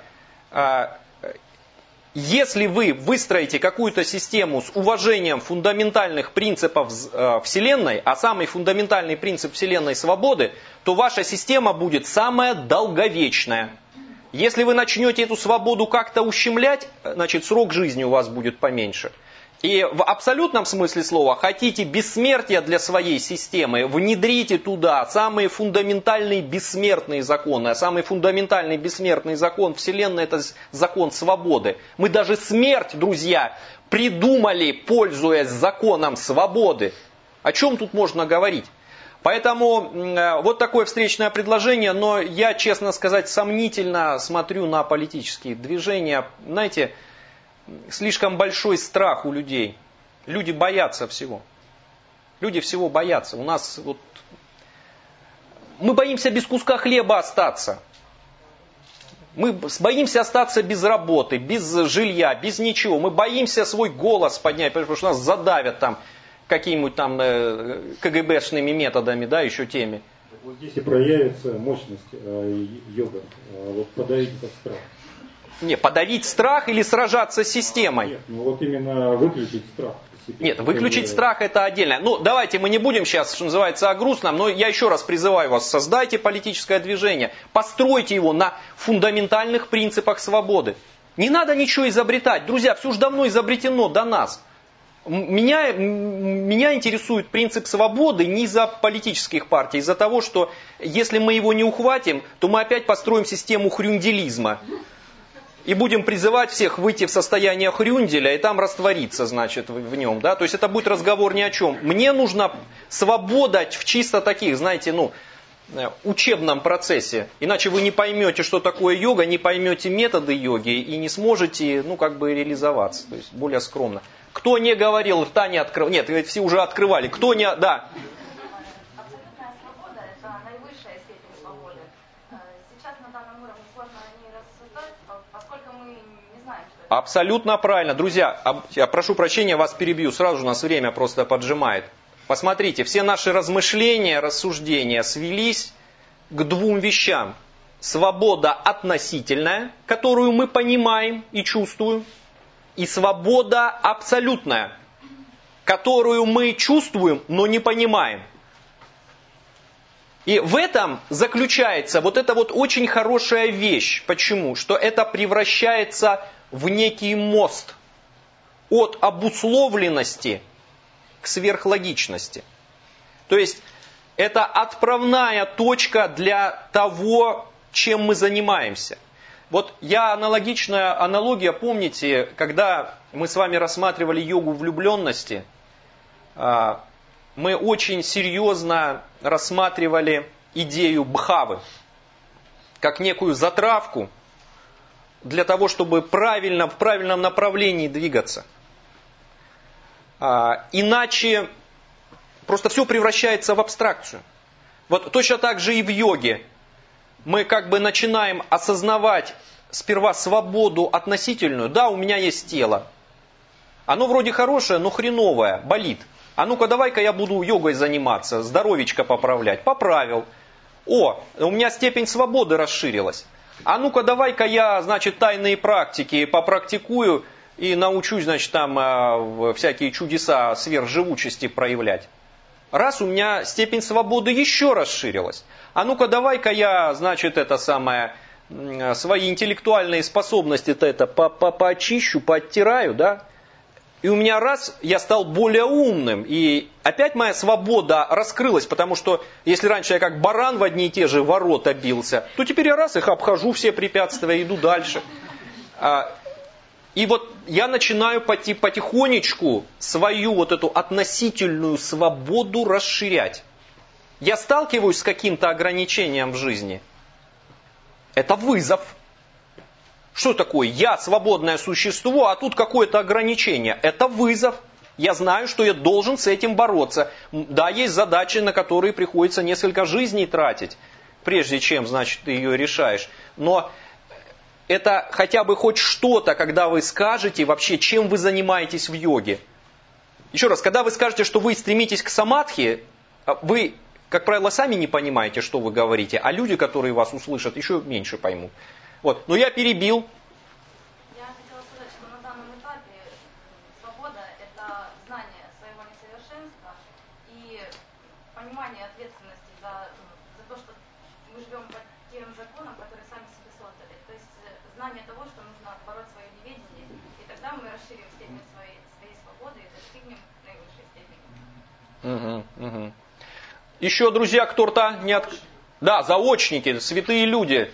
A: если вы выстроите какую-то систему с уважением фундаментальных принципов Вселенной, а самый фундаментальный принцип Вселенной – свободы, то ваша система будет самая долговечная. Если вы начнете эту свободу как-то ущемлять, значит срок жизни у вас будет поменьше. И в абсолютном смысле слова хотите бессмертия для своей системы, внедрите туда самые фундаментальные бессмертные законы. А самый фундаментальный бессмертный закон Вселенной – это закон свободы. Мы даже смерть, друзья, придумали, пользуясь законом свободы. О чем тут можно говорить? Поэтому вот такое встречное предложение, но я, честно сказать, сомнительно смотрю на политические движения. Знаете, слишком большой страх у людей. Люди боятся всего. Люди всего боятся. У нас вот... Мы боимся без куска хлеба остаться. Мы боимся остаться без работы, без жилья, без ничего. Мы боимся свой голос поднять, потому что нас задавят там какими-нибудь там КГБшными методами, да, еще теми.
B: Вот здесь и проявится мощность йога. Вот подавить этот страх.
A: Не, подавить страх или сражаться с системой?
B: Нет, ну вот именно выключить страх.
A: Нет, выключить страх это отдельно. Ну, давайте мы не будем сейчас, что называется, о грустном, но я еще раз призываю вас, создайте политическое движение, постройте его на фундаментальных принципах свободы. Не надо ничего изобретать. Друзья, все уж давно изобретено до нас. Меня, меня интересует принцип свободы не из-за политических партий, из-за того, что если мы его не ухватим, то мы опять построим систему хрюнделизма. И будем призывать всех выйти в состояние хрюнделя и там раствориться, значит, в, в нем. Да? То есть это будет разговор ни о чем. Мне нужна свобода в чисто таких, знаете, ну, учебном процессе. Иначе вы не поймете, что такое йога, не поймете методы йоги и не сможете, ну, как бы реализоваться. То есть более скромно. Кто не говорил, рта не открывал. Нет, все уже открывали. Кто не... Да. Абсолютно правильно. Друзья, я прошу прощения, вас перебью, сразу же у нас время просто поджимает. Посмотрите, все наши размышления, рассуждения свелись к двум вещам. Свобода относительная, которую мы понимаем и чувствуем, и свобода абсолютная, которую мы чувствуем, но не понимаем. И в этом заключается вот эта вот очень хорошая вещь. Почему? Что это превращается в некий мост от обусловленности к сверхлогичности. То есть это отправная точка для того, чем мы занимаемся. Вот я аналогичная аналогия, помните, когда мы с вами рассматривали йогу влюбленности, мы очень серьезно рассматривали идею бхавы, как некую затравку для того, чтобы правильно, в правильном направлении двигаться. А, иначе просто все превращается в абстракцию. Вот точно так же и в йоге. Мы как бы начинаем осознавать сперва свободу относительную. Да, у меня есть тело. Оно вроде хорошее, но хреновое, болит. А ну-ка давай-ка я буду йогой заниматься, здоровичка поправлять. Поправил. О, у меня степень свободы расширилась. А ну-ка давай-ка я, значит, тайные практики попрактикую и научусь, значит, там э, всякие чудеса сверхживучести проявлять. Раз, у меня степень свободы еще расширилась. А ну-ка давай-ка я, значит, это самое, свои интеллектуальные способности-то это поочищу, пооттираю, да? И у меня раз, я стал более умным. И опять моя свобода раскрылась, потому что если раньше я как баран в одни и те же ворота бился, то теперь я раз их обхожу, все препятствия, иду дальше. И вот я начинаю потихонечку свою вот эту относительную свободу расширять. Я сталкиваюсь с каким-то ограничением в жизни. Это вызов. Что такое? Я свободное существо, а тут какое-то ограничение. Это вызов. Я знаю, что я должен с этим бороться. Да, есть задачи, на которые приходится несколько жизней тратить, прежде чем, значит, ты ее решаешь. Но это хотя бы хоть что-то, когда вы скажете вообще, чем вы занимаетесь в йоге. Еще раз, когда вы скажете, что вы стремитесь к самадхи, вы, как правило, сами не понимаете, что вы говорите, а люди, которые вас услышат, еще меньше поймут. Вот. Но я перебил.
O: Я хотела сказать, что на данном этапе свобода – это знание своего несовершенства и понимание ответственности за, за то, что мы живем по тем законам, которые сами себе создали. То есть знание того, что нужно бороть свое неведение, и тогда мы расширим степень своей, своей свободы и достигнем наивысшей степени.
A: Угу, угу. Еще, друзья, кто-то не от... Да, заочники, святые люди.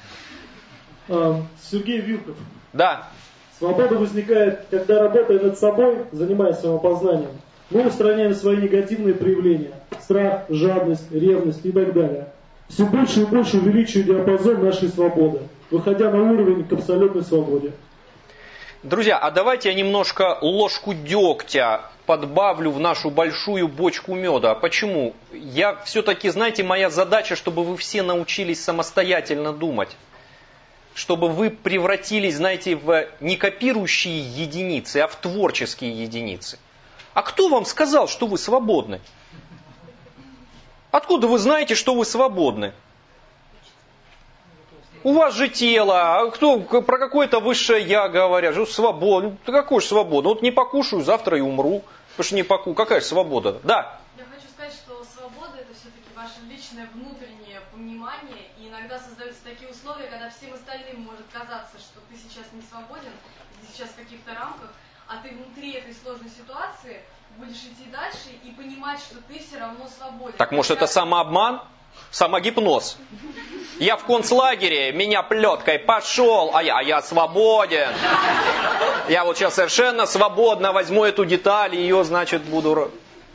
F: Сергей Вилков.
A: Да.
F: Свобода возникает, когда, работая над собой, занимаясь самопознанием, мы устраняем свои негативные проявления. Страх, жадность, ревность и так далее. Все больше и больше увеличивая диапазон нашей свободы, выходя на уровень к абсолютной свободе.
A: Друзья, а давайте я немножко ложку дегтя подбавлю в нашу большую бочку меда. Почему? Я все-таки, знаете, моя задача, чтобы вы все научились самостоятельно думать. Чтобы вы превратились, знаете, в не копирующие единицы, а в творческие единицы. А кто вам сказал, что вы свободны? Откуда вы знаете, что вы свободны? У вас же тело, а кто про какое-то высшее я говорят, что свободно. Да какой же свобода? Вот не покушаю, завтра и умру. Потому что не покушаю. Какая же свобода? Да.
O: Я хочу сказать, что свобода это все-таки ваше личное внутреннее понимание. И иногда создаются такие условия, когда всем остальным может казаться, что ты сейчас не свободен, ты сейчас в каких-то рамках, а ты внутри этой сложной ситуации будешь идти дальше и понимать, что ты все равно свободен.
A: Так может это самообман? Самогипноз. Я в концлагере, меня плеткой пошел, а я, а я свободен. Я вот сейчас совершенно свободно возьму эту деталь, и ее, значит, буду...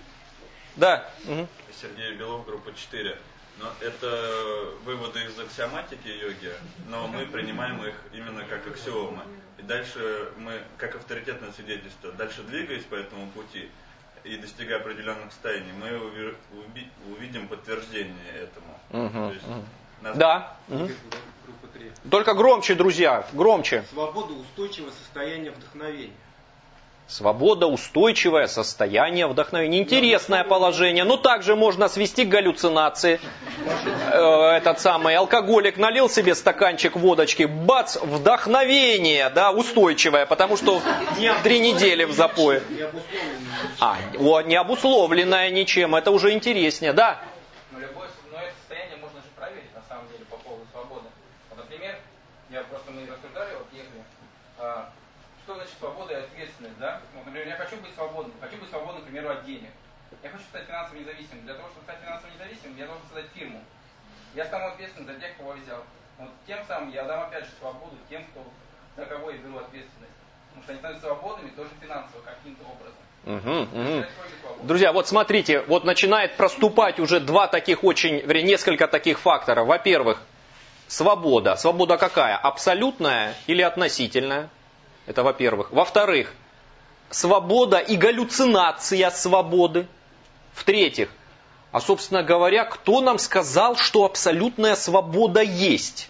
A: Да. Угу.
H: Сергей Белов, группа четыре. Но это выводы из аксиоматики йоги, но мы принимаем их именно как аксиомы. И дальше мы, как авторитетное свидетельство, дальше двигаясь по этому пути и достигая определенных состояний, мы увидим подтверждение этому.
A: Угу,
H: То есть,
A: угу.
H: нас...
A: Да. Угу. Только громче, друзья, громче.
I: Свобода устойчивого состояния вдохновения.
A: Свобода, устойчивое состояние вдохновения. Интересное положение. Но также можно свести к галлюцинации. Этот самый алкоголик налил себе стаканчик водочки, бац, вдохновение, да, устойчивое, потому что три недели в запое. А, о, не обусловленное ничем, это уже интереснее, да.
U: Но любое, но это состояние можно же проверить на самом деле по поводу свободы. Вот, например, я просто мы рассуждали, вот ехали. Что значит свобода и ответственность, да? Вот, например, я хочу быть свободным, хочу быть свободным, к примеру, от денег. Я хочу стать финансово независимым. Для того, чтобы стать финансово независимым, я должен создать фирму. Я стану ответственным за тех, кого взял. Вот тем самым я дам опять же свободу тем, кто, за кого я беру ответственность. Потому что они становятся свободными тоже финансово каким-то образом.
A: Угу, угу. Друзья, вот смотрите, вот начинает проступать уже два таких очень, вернее, несколько таких факторов. Во-первых, свобода. Свобода какая? Абсолютная или относительная? Это во-первых. Во-вторых, свобода и галлюцинация свободы. В-третьих, а собственно говоря, кто нам сказал, что абсолютная свобода есть?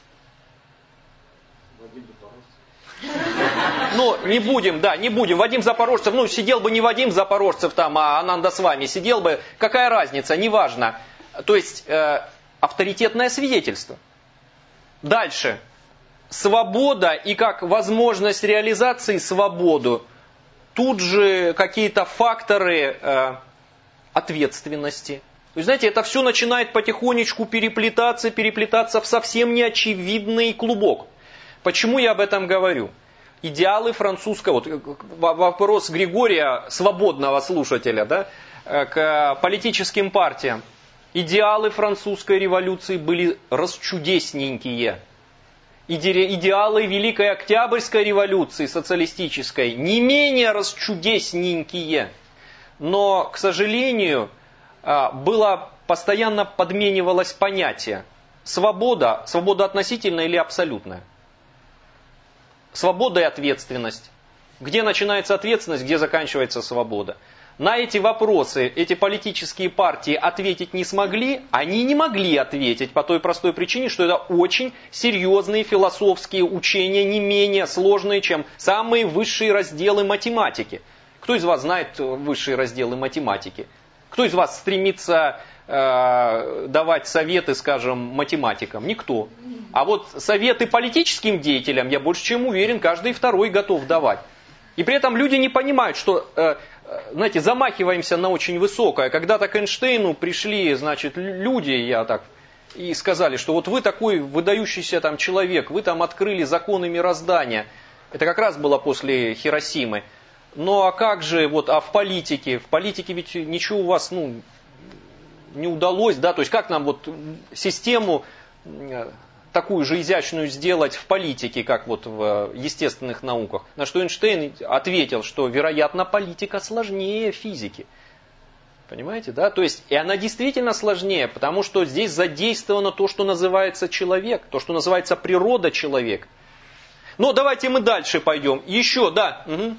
A: Ну, не будем, да, не будем. Вадим Запорожцев, ну, сидел бы не Вадим Запорожцев там, а Ананда с вами сидел бы. Какая разница, неважно. То есть, э, авторитетное свидетельство. Дальше. Свобода и как возможность реализации свободы. Тут же какие-то факторы э, ответственности. Вы знаете, это все начинает потихонечку переплетаться, переплетаться в совсем неочевидный клубок. Почему я об этом говорю? Идеалы французского, вот вопрос Григория, свободного слушателя, да, к политическим партиям. Идеалы французской революции были расчудесненькие. Идеалы Великой Октябрьской революции социалистической не менее расчудесненькие. Но, к сожалению, было постоянно подменивалось понятие свобода, свобода относительная или абсолютная. Свобода и ответственность. Где начинается ответственность, где заканчивается свобода. На эти вопросы эти политические партии ответить не смогли. Они не могли ответить по той простой причине, что это очень серьезные философские учения, не менее сложные, чем самые высшие разделы математики. Кто из вас знает высшие разделы математики? Кто из вас стремится э, давать советы, скажем, математикам? Никто. А вот советы политическим деятелям, я больше чем уверен, каждый второй готов давать. И при этом люди не понимают, что, э, знаете, замахиваемся на очень высокое. Когда-то к Эйнштейну пришли, значит, люди, я так, и сказали, что вот вы такой выдающийся там человек, вы там открыли законы мироздания. Это как раз было после Хиросимы. Ну а как же, вот, а в политике? В политике ведь ничего у вас, ну, не удалось, да? То есть как нам вот систему такую же изящную сделать в политике, как вот в естественных науках? На что Эйнштейн ответил, что, вероятно, политика сложнее физики. Понимаете, да? То есть, и она действительно сложнее, потому что здесь задействовано то, что называется человек, то, что называется природа человека. Но давайте мы дальше пойдем. Еще, да. Угу.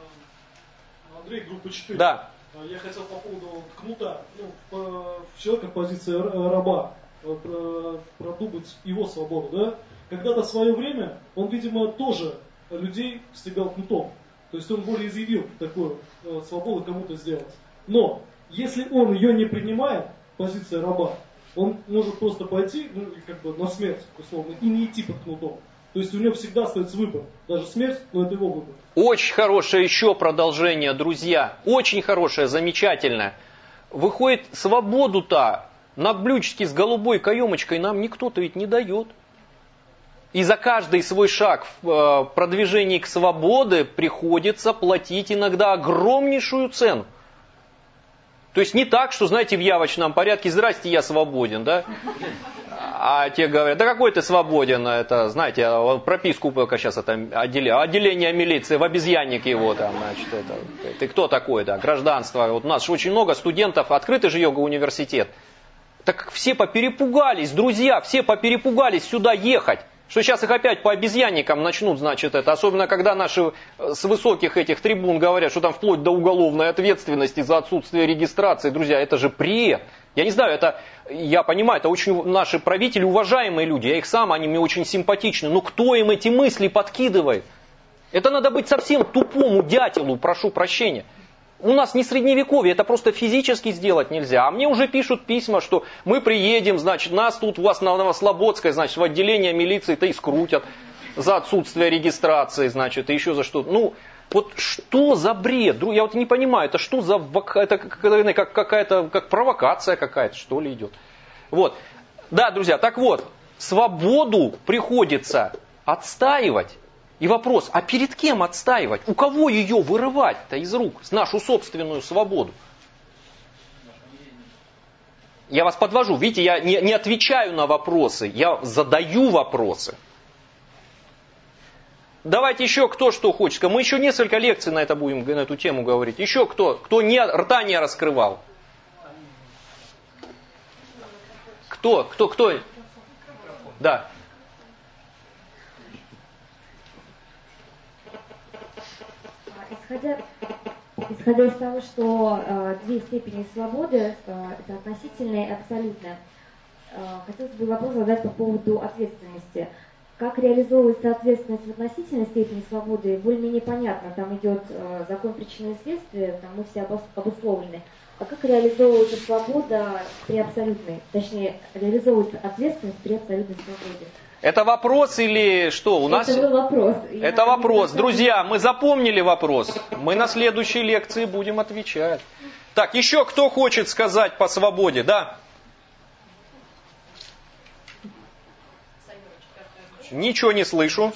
F: Андрей, группа четыре.
A: Да.
F: Я хотел по поводу кнута. Ну, человека в позиции раба. Продумать его свободу, да? Когда-то в свое время он, видимо, тоже людей стегал кнутом. То есть он более изъявил такую свободу кому-то сделать. Но если он ее не принимает, позиция раба, он может просто пойти, ну, как бы на смерть, условно, и не идти под кнутом. То есть у него всегда остается выбор. Даже смерть, но это его выбор.
A: Очень хорошее еще продолжение, друзья. Очень хорошее, замечательное. Выходит, свободу-то на блюдечке с голубой каемочкой нам никто-то ведь не дает. И за каждый свой шаг в продвижении к свободе приходится платить иногда огромнейшую цену. То есть не так, что, знаете, в явочном порядке, здрасте, я свободен, да? А те говорят, да какой ты свободен, это, знаете, прописку пока сейчас это отделение, отделение милиции, в обезьянник его там, значит, это, ты кто такой, да, гражданство. Вот у нас очень много студентов, открытый же йога-университет. Так все поперепугались, друзья, все поперепугались сюда ехать. Что сейчас их опять по обезьянникам начнут, значит, это. Особенно, когда наши с высоких этих трибун говорят, что там вплоть до уголовной ответственности за отсутствие регистрации. Друзья, это же бред. Я не знаю, это, я понимаю, это очень наши правители, уважаемые люди. Я их сам, они мне очень симпатичны. Но кто им эти мысли подкидывает? Это надо быть совсем тупому дятелу, прошу прощения. У нас не средневековье, это просто физически сделать нельзя. А мне уже пишут письма, что мы приедем, значит, нас тут у вас на Новослободской, значит, в отделение милиции-то и скрутят за отсутствие регистрации, значит, и еще за что. Ну, вот что за бред? Я вот не понимаю, это что за, это как какая-то, как провокация какая-то, что ли, идет. Вот. Да, друзья, так вот, свободу приходится отстаивать. И вопрос, а перед кем отстаивать? У кого ее вырывать-то из рук, нашу собственную свободу? Я вас подвожу, видите, я не, не отвечаю на вопросы, я задаю вопросы. Давайте еще кто что хочет. Мы еще несколько лекций на, это будем, на эту тему говорить. Еще кто, кто не, рта не раскрывал. Кто, кто, кто? Да.
D: исходя, исходя из того, что э, две степени свободы, э, это относительная и абсолютная, э, хотелось бы вопрос задать по поводу ответственности. Как реализовывается ответственность в относительной степени свободы, более-менее понятно, там идет э, закон причины и следствия, там мы все обос- обусловлены. А как реализовывается свобода при абсолютной, точнее, реализовывается ответственность при абсолютной свободе?
A: Это вопрос или что? У нас...
D: Это вопрос.
A: Это вопрос. Друзья, мы запомнили вопрос. Мы на следующей лекции будем отвечать. Так, еще кто хочет сказать по свободе? Да? Ничего не слышу.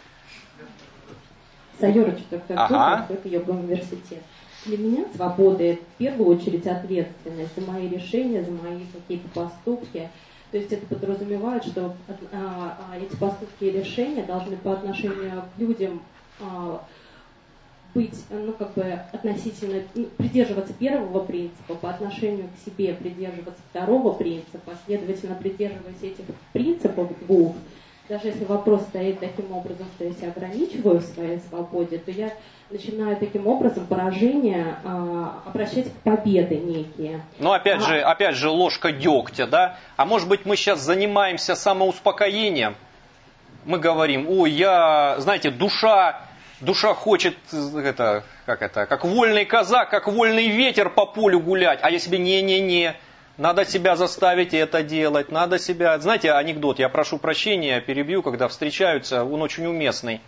K: Сайора Четвертая,
A: ага.
K: это йога университет. Для меня свобода — это в первую очередь ответственность за мои решения, за мои какие-то поступки. То есть это подразумевает, что а, а, эти поступки и решения должны по отношению к людям а, быть, ну, как бы относительно, ну, придерживаться первого принципа, по отношению к себе придерживаться второго принципа, следовательно, придерживаясь этих принципов двух. Даже если вопрос стоит таким образом, что я себя ограничиваю в своей свободе, то я начинаю таким образом поражение а, обращать к победы некие.
A: Ну, опять
K: а...
A: же, опять же, ложка дегтя, да? А может быть, мы сейчас занимаемся самоуспокоением? Мы говорим, ой, я, знаете, душа, душа хочет, это, как это, как вольный казак, как вольный ветер по полю гулять. А я себе, не-не-не, надо себя заставить это делать, надо себя... Знаете, анекдот, я прошу прощения, перебью, когда встречаются, он очень уместный.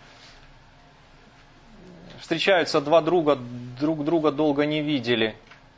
A: Встречаются два друга, друг друга долго не видели.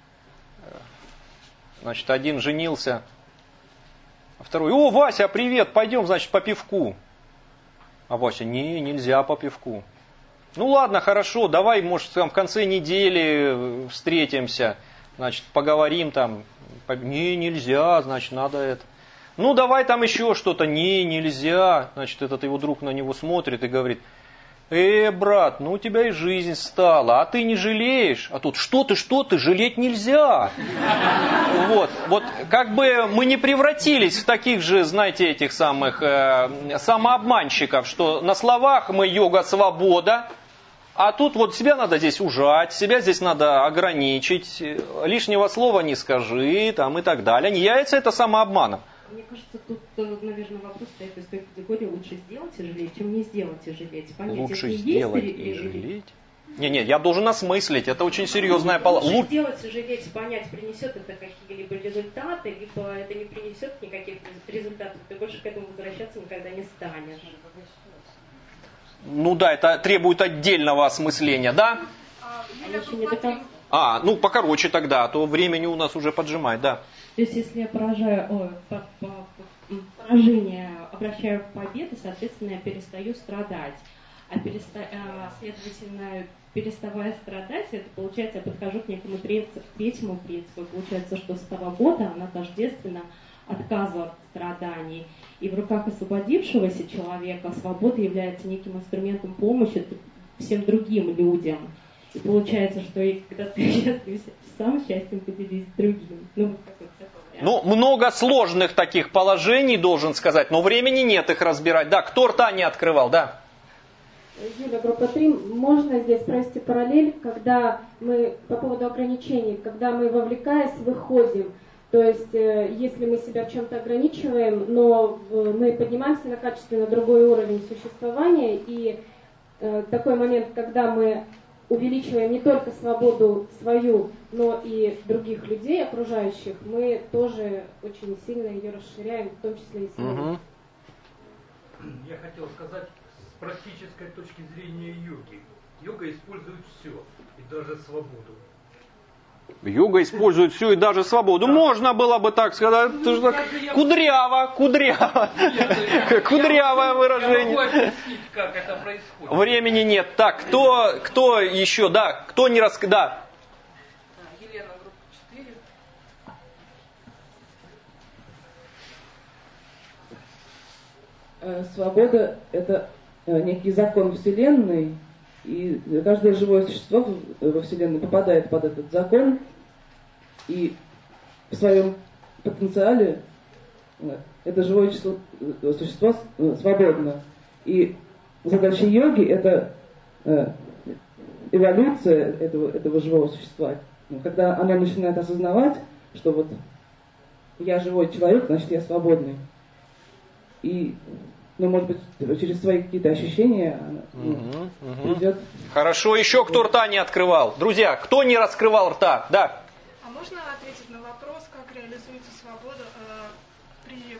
A: Значит, один женился, а второй, о, Вася, привет, пойдем, значит, по пивку. А Вася, не, нельзя по пивку. Ну ладно, хорошо, давай, может, там в конце недели встретимся, значит, поговорим там. Не, нельзя, значит, надо это. Ну, давай там еще что-то. Не, нельзя. Значит, этот его друг на него смотрит и говорит, э, брат, ну у тебя и жизнь стала, а ты не жалеешь? А тут, что ты, что ты, жалеть нельзя. Вот, вот, как бы мы не превратились в таких же, знаете, этих самых э, самообманщиков, что на словах мы йога-свобода, а тут вот себя надо здесь ужать, себя здесь надо ограничить, лишнего слова не скажи, там и так далее. Не является это самообманом.
K: Мне кажется, тут, наверное, вопрос стоит из той категории лучше сделать и жалеть, чем не сделать и жалеть. Понять,
A: лучше
K: если
A: сделать
K: есть,
A: и жалеть? Не-не, я должен осмыслить, это очень серьезная
K: палата.
A: палата.
K: Лучше сделать и жалеть, понять, принесет это какие-либо результаты, либо это не принесет никаких результатов, ты больше к этому возвращаться никогда не станешь.
A: Ну да, это требует отдельного осмысления, да? А, ну покороче тогда, а то времени у нас уже поджимает, да.
K: То есть если я поражаю, о, по, по, по, поражение обращаю в победу, соответственно, я перестаю страдать. А, переста, а следовательно, переставая страдать, это получается, я подхожу к некому принципу, третьему принципу. Получается, что свобода, она тождественна отказу от страданий. И в руках освободившегося человека свобода является неким инструментом помощи всем другим людям. И получается, что и когда ты счастлив сам, счастьем поделись с другим. Ну,
A: ну, много сложных таких положений, должен сказать, но времени нет их разбирать. Да, кто рта не открывал, да?
D: Юля, группа три, можно здесь провести параллель, когда мы, по поводу ограничений, когда мы, вовлекаясь, выходим. То есть, если мы себя в чем-то ограничиваем, но мы поднимаемся на качественно другой уровень существования, и э, такой момент, когда мы увеличиваем не только свободу свою, но и других людей, окружающих, мы тоже очень сильно ее расширяем, в том числе и свою.
L: Угу. Я хотел сказать, с практической точки зрения йоги, йога использует все, и даже свободу.
A: Йога использует все и даже свободу. Да. Можно было бы так сказать. Ну, так... Кудряво, кудряво. Кудрявое выражение.
L: Я могу объяснить, как это происходит.
A: Времени нет. Так, кто, кто еще? Да, кто не рас... Да.
O: Елена, группа
M: четыре. Свобода – это некий закон Вселенной. И каждое живое существо во Вселенной попадает под этот закон, и в своем потенциале это живое число, существо свободно. И задача йоги – это эволюция этого, этого живого существа. Ну, когда оно начинает осознавать, что вот я живой человек, значит я свободный. И, ну, может быть, через свои какие-то ощущения ну,
A: угу, угу.
M: придет.
A: Хорошо, еще кто рта не открывал? Друзья, кто не раскрывал рта? Да.
C: А можно ответить на вопрос, как реализуется свобода э, при...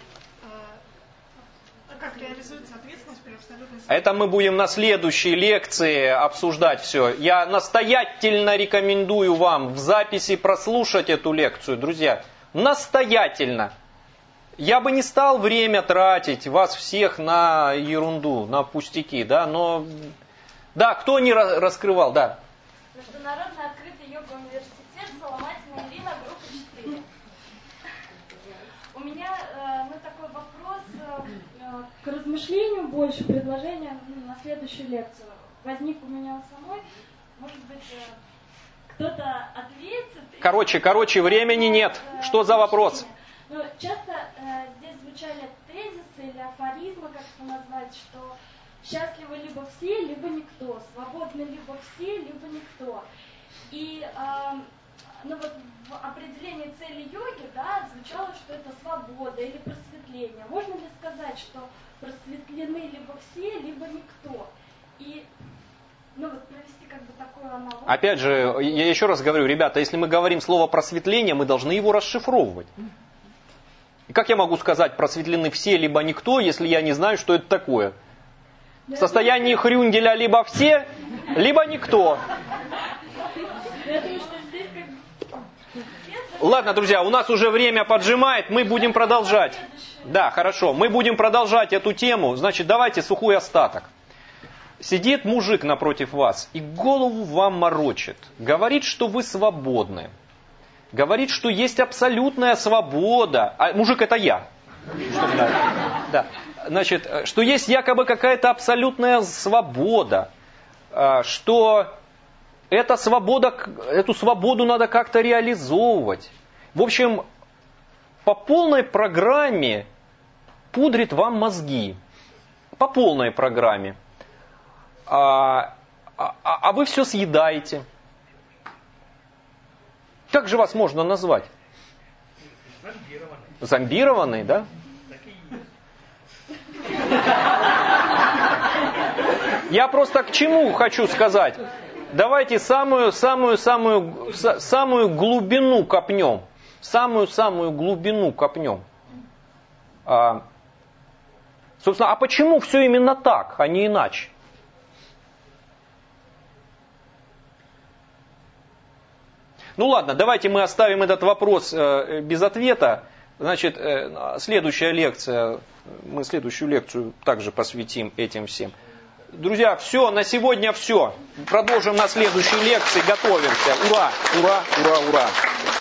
C: Э, как реализуется ответственность при абсолютной свободе?
A: Это мы будем на следующей лекции обсуждать все. Я настоятельно рекомендую вам в записи прослушать эту лекцию, друзья. Настоятельно. Я бы не стал время тратить вас всех на ерунду, на пустяки, да, но... Да, кто не раскрывал, да.
V: Международный открытый йога-университет, Соломатина Ирина, группа четыре. У меня э, ну, такой вопрос э, к размышлению больше, предложение ну, на следующую лекцию. Возник у меня у самой, может быть, э, кто-то ответит.
A: Короче, короче, времени нет. Что за вопрос?
V: Ну, часто э, здесь звучали тезисы или афоризмы, как это назвать, что счастливы либо все, либо никто, свободны либо все, либо никто. И э, ну вот в определении цели йоги, да, звучало, что это свобода или просветление. Можно ли сказать, что просветлены либо все, либо никто? И ну вот провести как бы такую аналогию.
A: Опять же, я еще раз говорю, ребята, если мы говорим слово просветление, мы должны его расшифровывать. И как я могу сказать, просветлены все, либо никто, если я не знаю, что это такое? В состоянии Хрюнделя либо все, либо никто. Ладно, друзья, у нас уже время поджимает, мы будем продолжать. Да, хорошо, мы будем продолжать эту тему. Значит, давайте сухой остаток. Сидит мужик напротив вас и голову вам морочит. Говорит, что вы свободны. Говорит, что есть абсолютная свобода. А мужик это я. Да. Да. Значит, что есть якобы какая-то абсолютная свобода. Что эта свобода, эту свободу надо как-то реализовывать. В общем, по полной программе пудрит вам мозги. По полной программе. А, а, а вы все съедаете. Как же вас можно назвать?
L: Зомбированный.
A: Зомбированный, да? Я просто к чему хочу сказать. Давайте самую, самую, самую, самую глубину копнем. Самую-самую глубину копнем. А, собственно, а почему все именно так, а не иначе? Ну ладно, давайте мы оставим этот вопрос э, без ответа. Значит, э, следующая лекция, мы следующую лекцию также посвятим этим всем. Друзья, все, на сегодня все. Продолжим на следующей лекции, готовимся. Ура, ура, ура, ура.